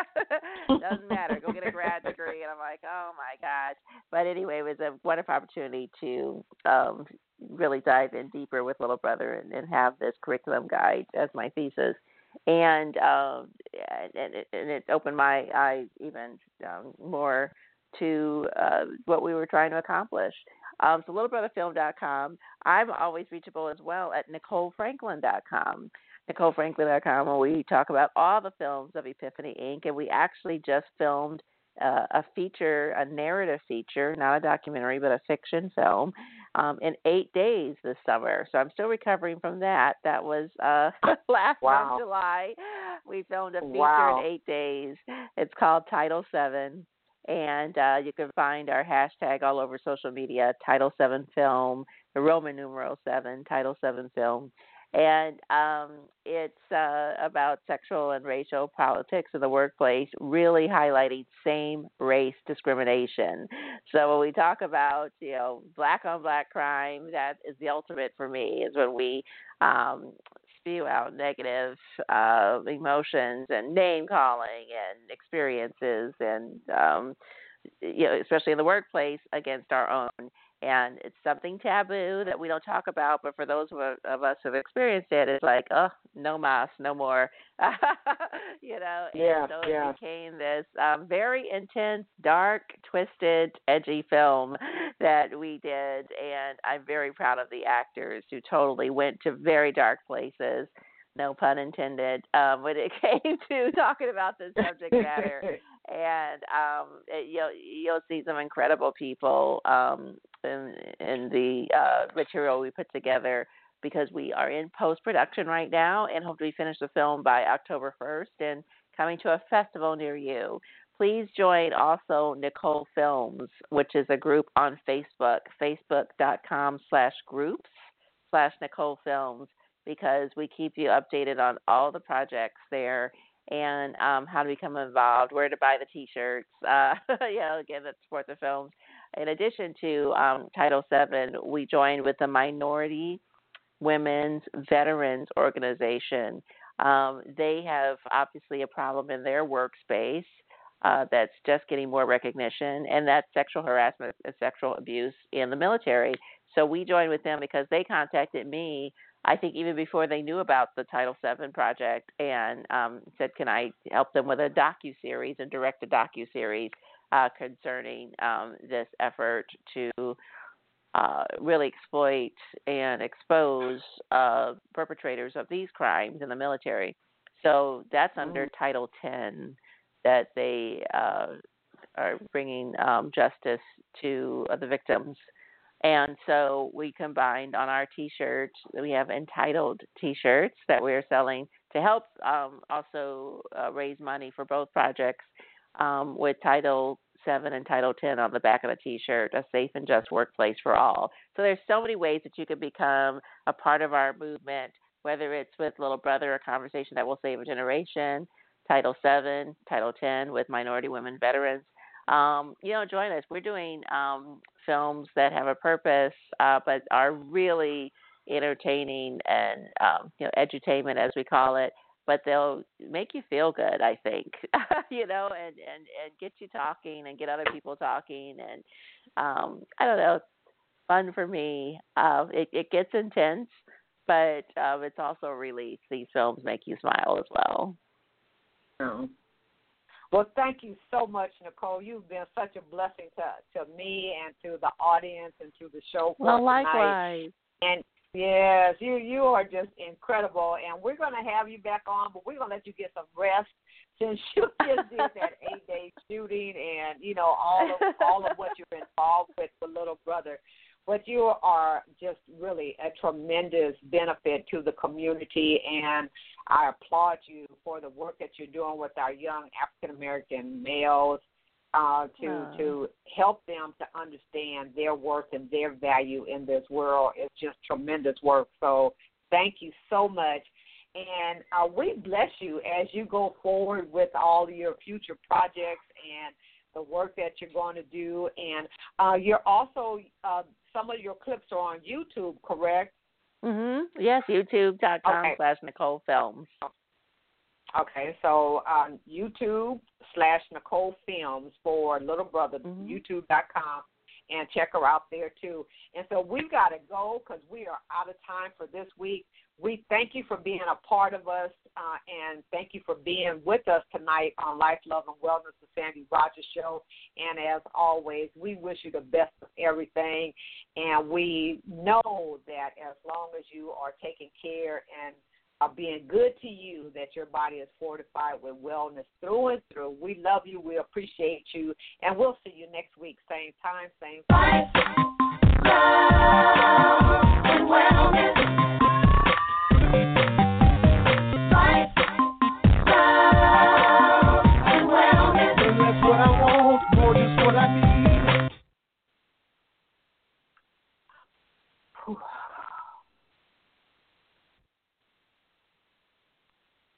Doesn't matter. Go get a grad degree. And I'm like, oh, my gosh. But anyway, it was a wonderful opportunity to um, really dive in deeper with Little Brother and, and have this curriculum guide as my thesis. And um, and, it, and it opened my eyes even um, more to uh, what we were trying to accomplish. Um, so little brother film dot com. I'm always reachable as well at Nicole Franklin dot com. Nicole Franklin dot com, where we talk about all the films of Epiphany Incorporated. And we actually just filmed uh, a feature, a narrative feature, not a documentary, but a fiction film, um, in eight days this summer. So I'm still recovering from that. That was uh, last Wow. month, July. We filmed a feature Wow. in eight days. It's called Title seven. And uh, you can find our hashtag all over social media, Title seven Film, the Roman numeral seven, Title seven Film. And um, it's uh, about sexual and racial politics in the workplace, really highlighting same-race discrimination. So when we talk about, you know, black-on-black crime, that is the ultimate for me, is when we um, spew out negative uh, emotions and name-calling and experiences, and um, you know, especially in the workplace, against our own. And it's something taboo that we don't talk about, but for those of, of us who have experienced it, it's like, oh, no mas, no more. you know, Yeah, and so yeah. it became this um, very intense, dark, twisted, edgy film that we did, and I'm very proud of the actors who totally went to very dark places. No pun intended, um, when it came to talking about this subject matter. And um, it, you'll, you'll see some incredible people um, in, in the uh, material we put together, because we are in post-production right now and hope to be finished the film by October first and coming to a festival near you. Please join also Nicole Films, which is a group on Facebook, facebook.com slash groups slash Nicole Films, because we keep you updated on all the projects there. and um, how to become involved, where to buy the T-shirts, uh, you know, again, that support the films. In addition to um, Title seven, we joined with the Minority Women's Veterans Organization. Um, they have obviously a problem in their workspace uh, that's just getting more recognition, and that's sexual harassment and sexual abuse in the military. So we joined with them because they contacted me, I think even before they knew about the Title seven project, and um, said, can I help them with a docuseries and direct a docuseries uh, concerning um, this effort to uh, really exploit and expose uh, perpetrators of these crimes in the military. So that's under mm-hmm. Title ten that they uh, are bringing um, justice to uh, the victims. And so we combined on our T-shirts. We have entitled T-shirts that we're selling to help um, also uh, raise money for both projects um, with Title seven and Title ten on the back of the T-shirt, a safe and just workplace for all. So there's so many ways that you can become a part of our movement, whether it's with Little Brother, a conversation that will save a generation, Title seven, Title ten with minority women veterans. Um, you know, join us. We're doing um, films that have a purpose, uh, but are really entertaining and, um, you know, edutainment, as we call it. But they'll make you feel good, I think, you know, and, and, and get you talking and get other people talking. And um, I don't know, fun for me. Uh, it, it gets intense, but um, it's also a relief. These films make you smile as well. Oh. Well, thank you so much, Nicole. You've been such a blessing to, to me and to the audience and to the show for well, tonight. likewise. And yes, you you are just incredible. And we're going to have you back on, but we're going to let you get some rest since you just did that eight-day shooting and, you know, all of, all of what you're involved with with Little Brother. But you are just really a tremendous benefit to the community, and I applaud you for the work that you're doing with our young African-American males uh, to oh. to help them to understand their worth and their value in this world. It's just tremendous work. So thank you so much. And uh, we bless you as you go forward with all your future projects and the work that you're going to do. And uh, you're also, uh, some of your clips are on YouTube, correct? Mm-hmm. Yes, youtube.com okay. slash Nicole Films. Okay, so um, YouTube slash Nicole Films for Little Brother, mm-hmm. youtube dot com, and check her out there too. And so we've got to go because we are out of time for this week. We thank you for being a part of us, uh, and thank you for being with us tonight on Life, Love, and Wellness, the Sandy Rogers Show. And as always, we wish you the best of everything. And we know that as long as you are taking care and are being good to you, that your body is fortified with wellness through and through. We love you. We appreciate you. And we'll see you next week. Same time, same place.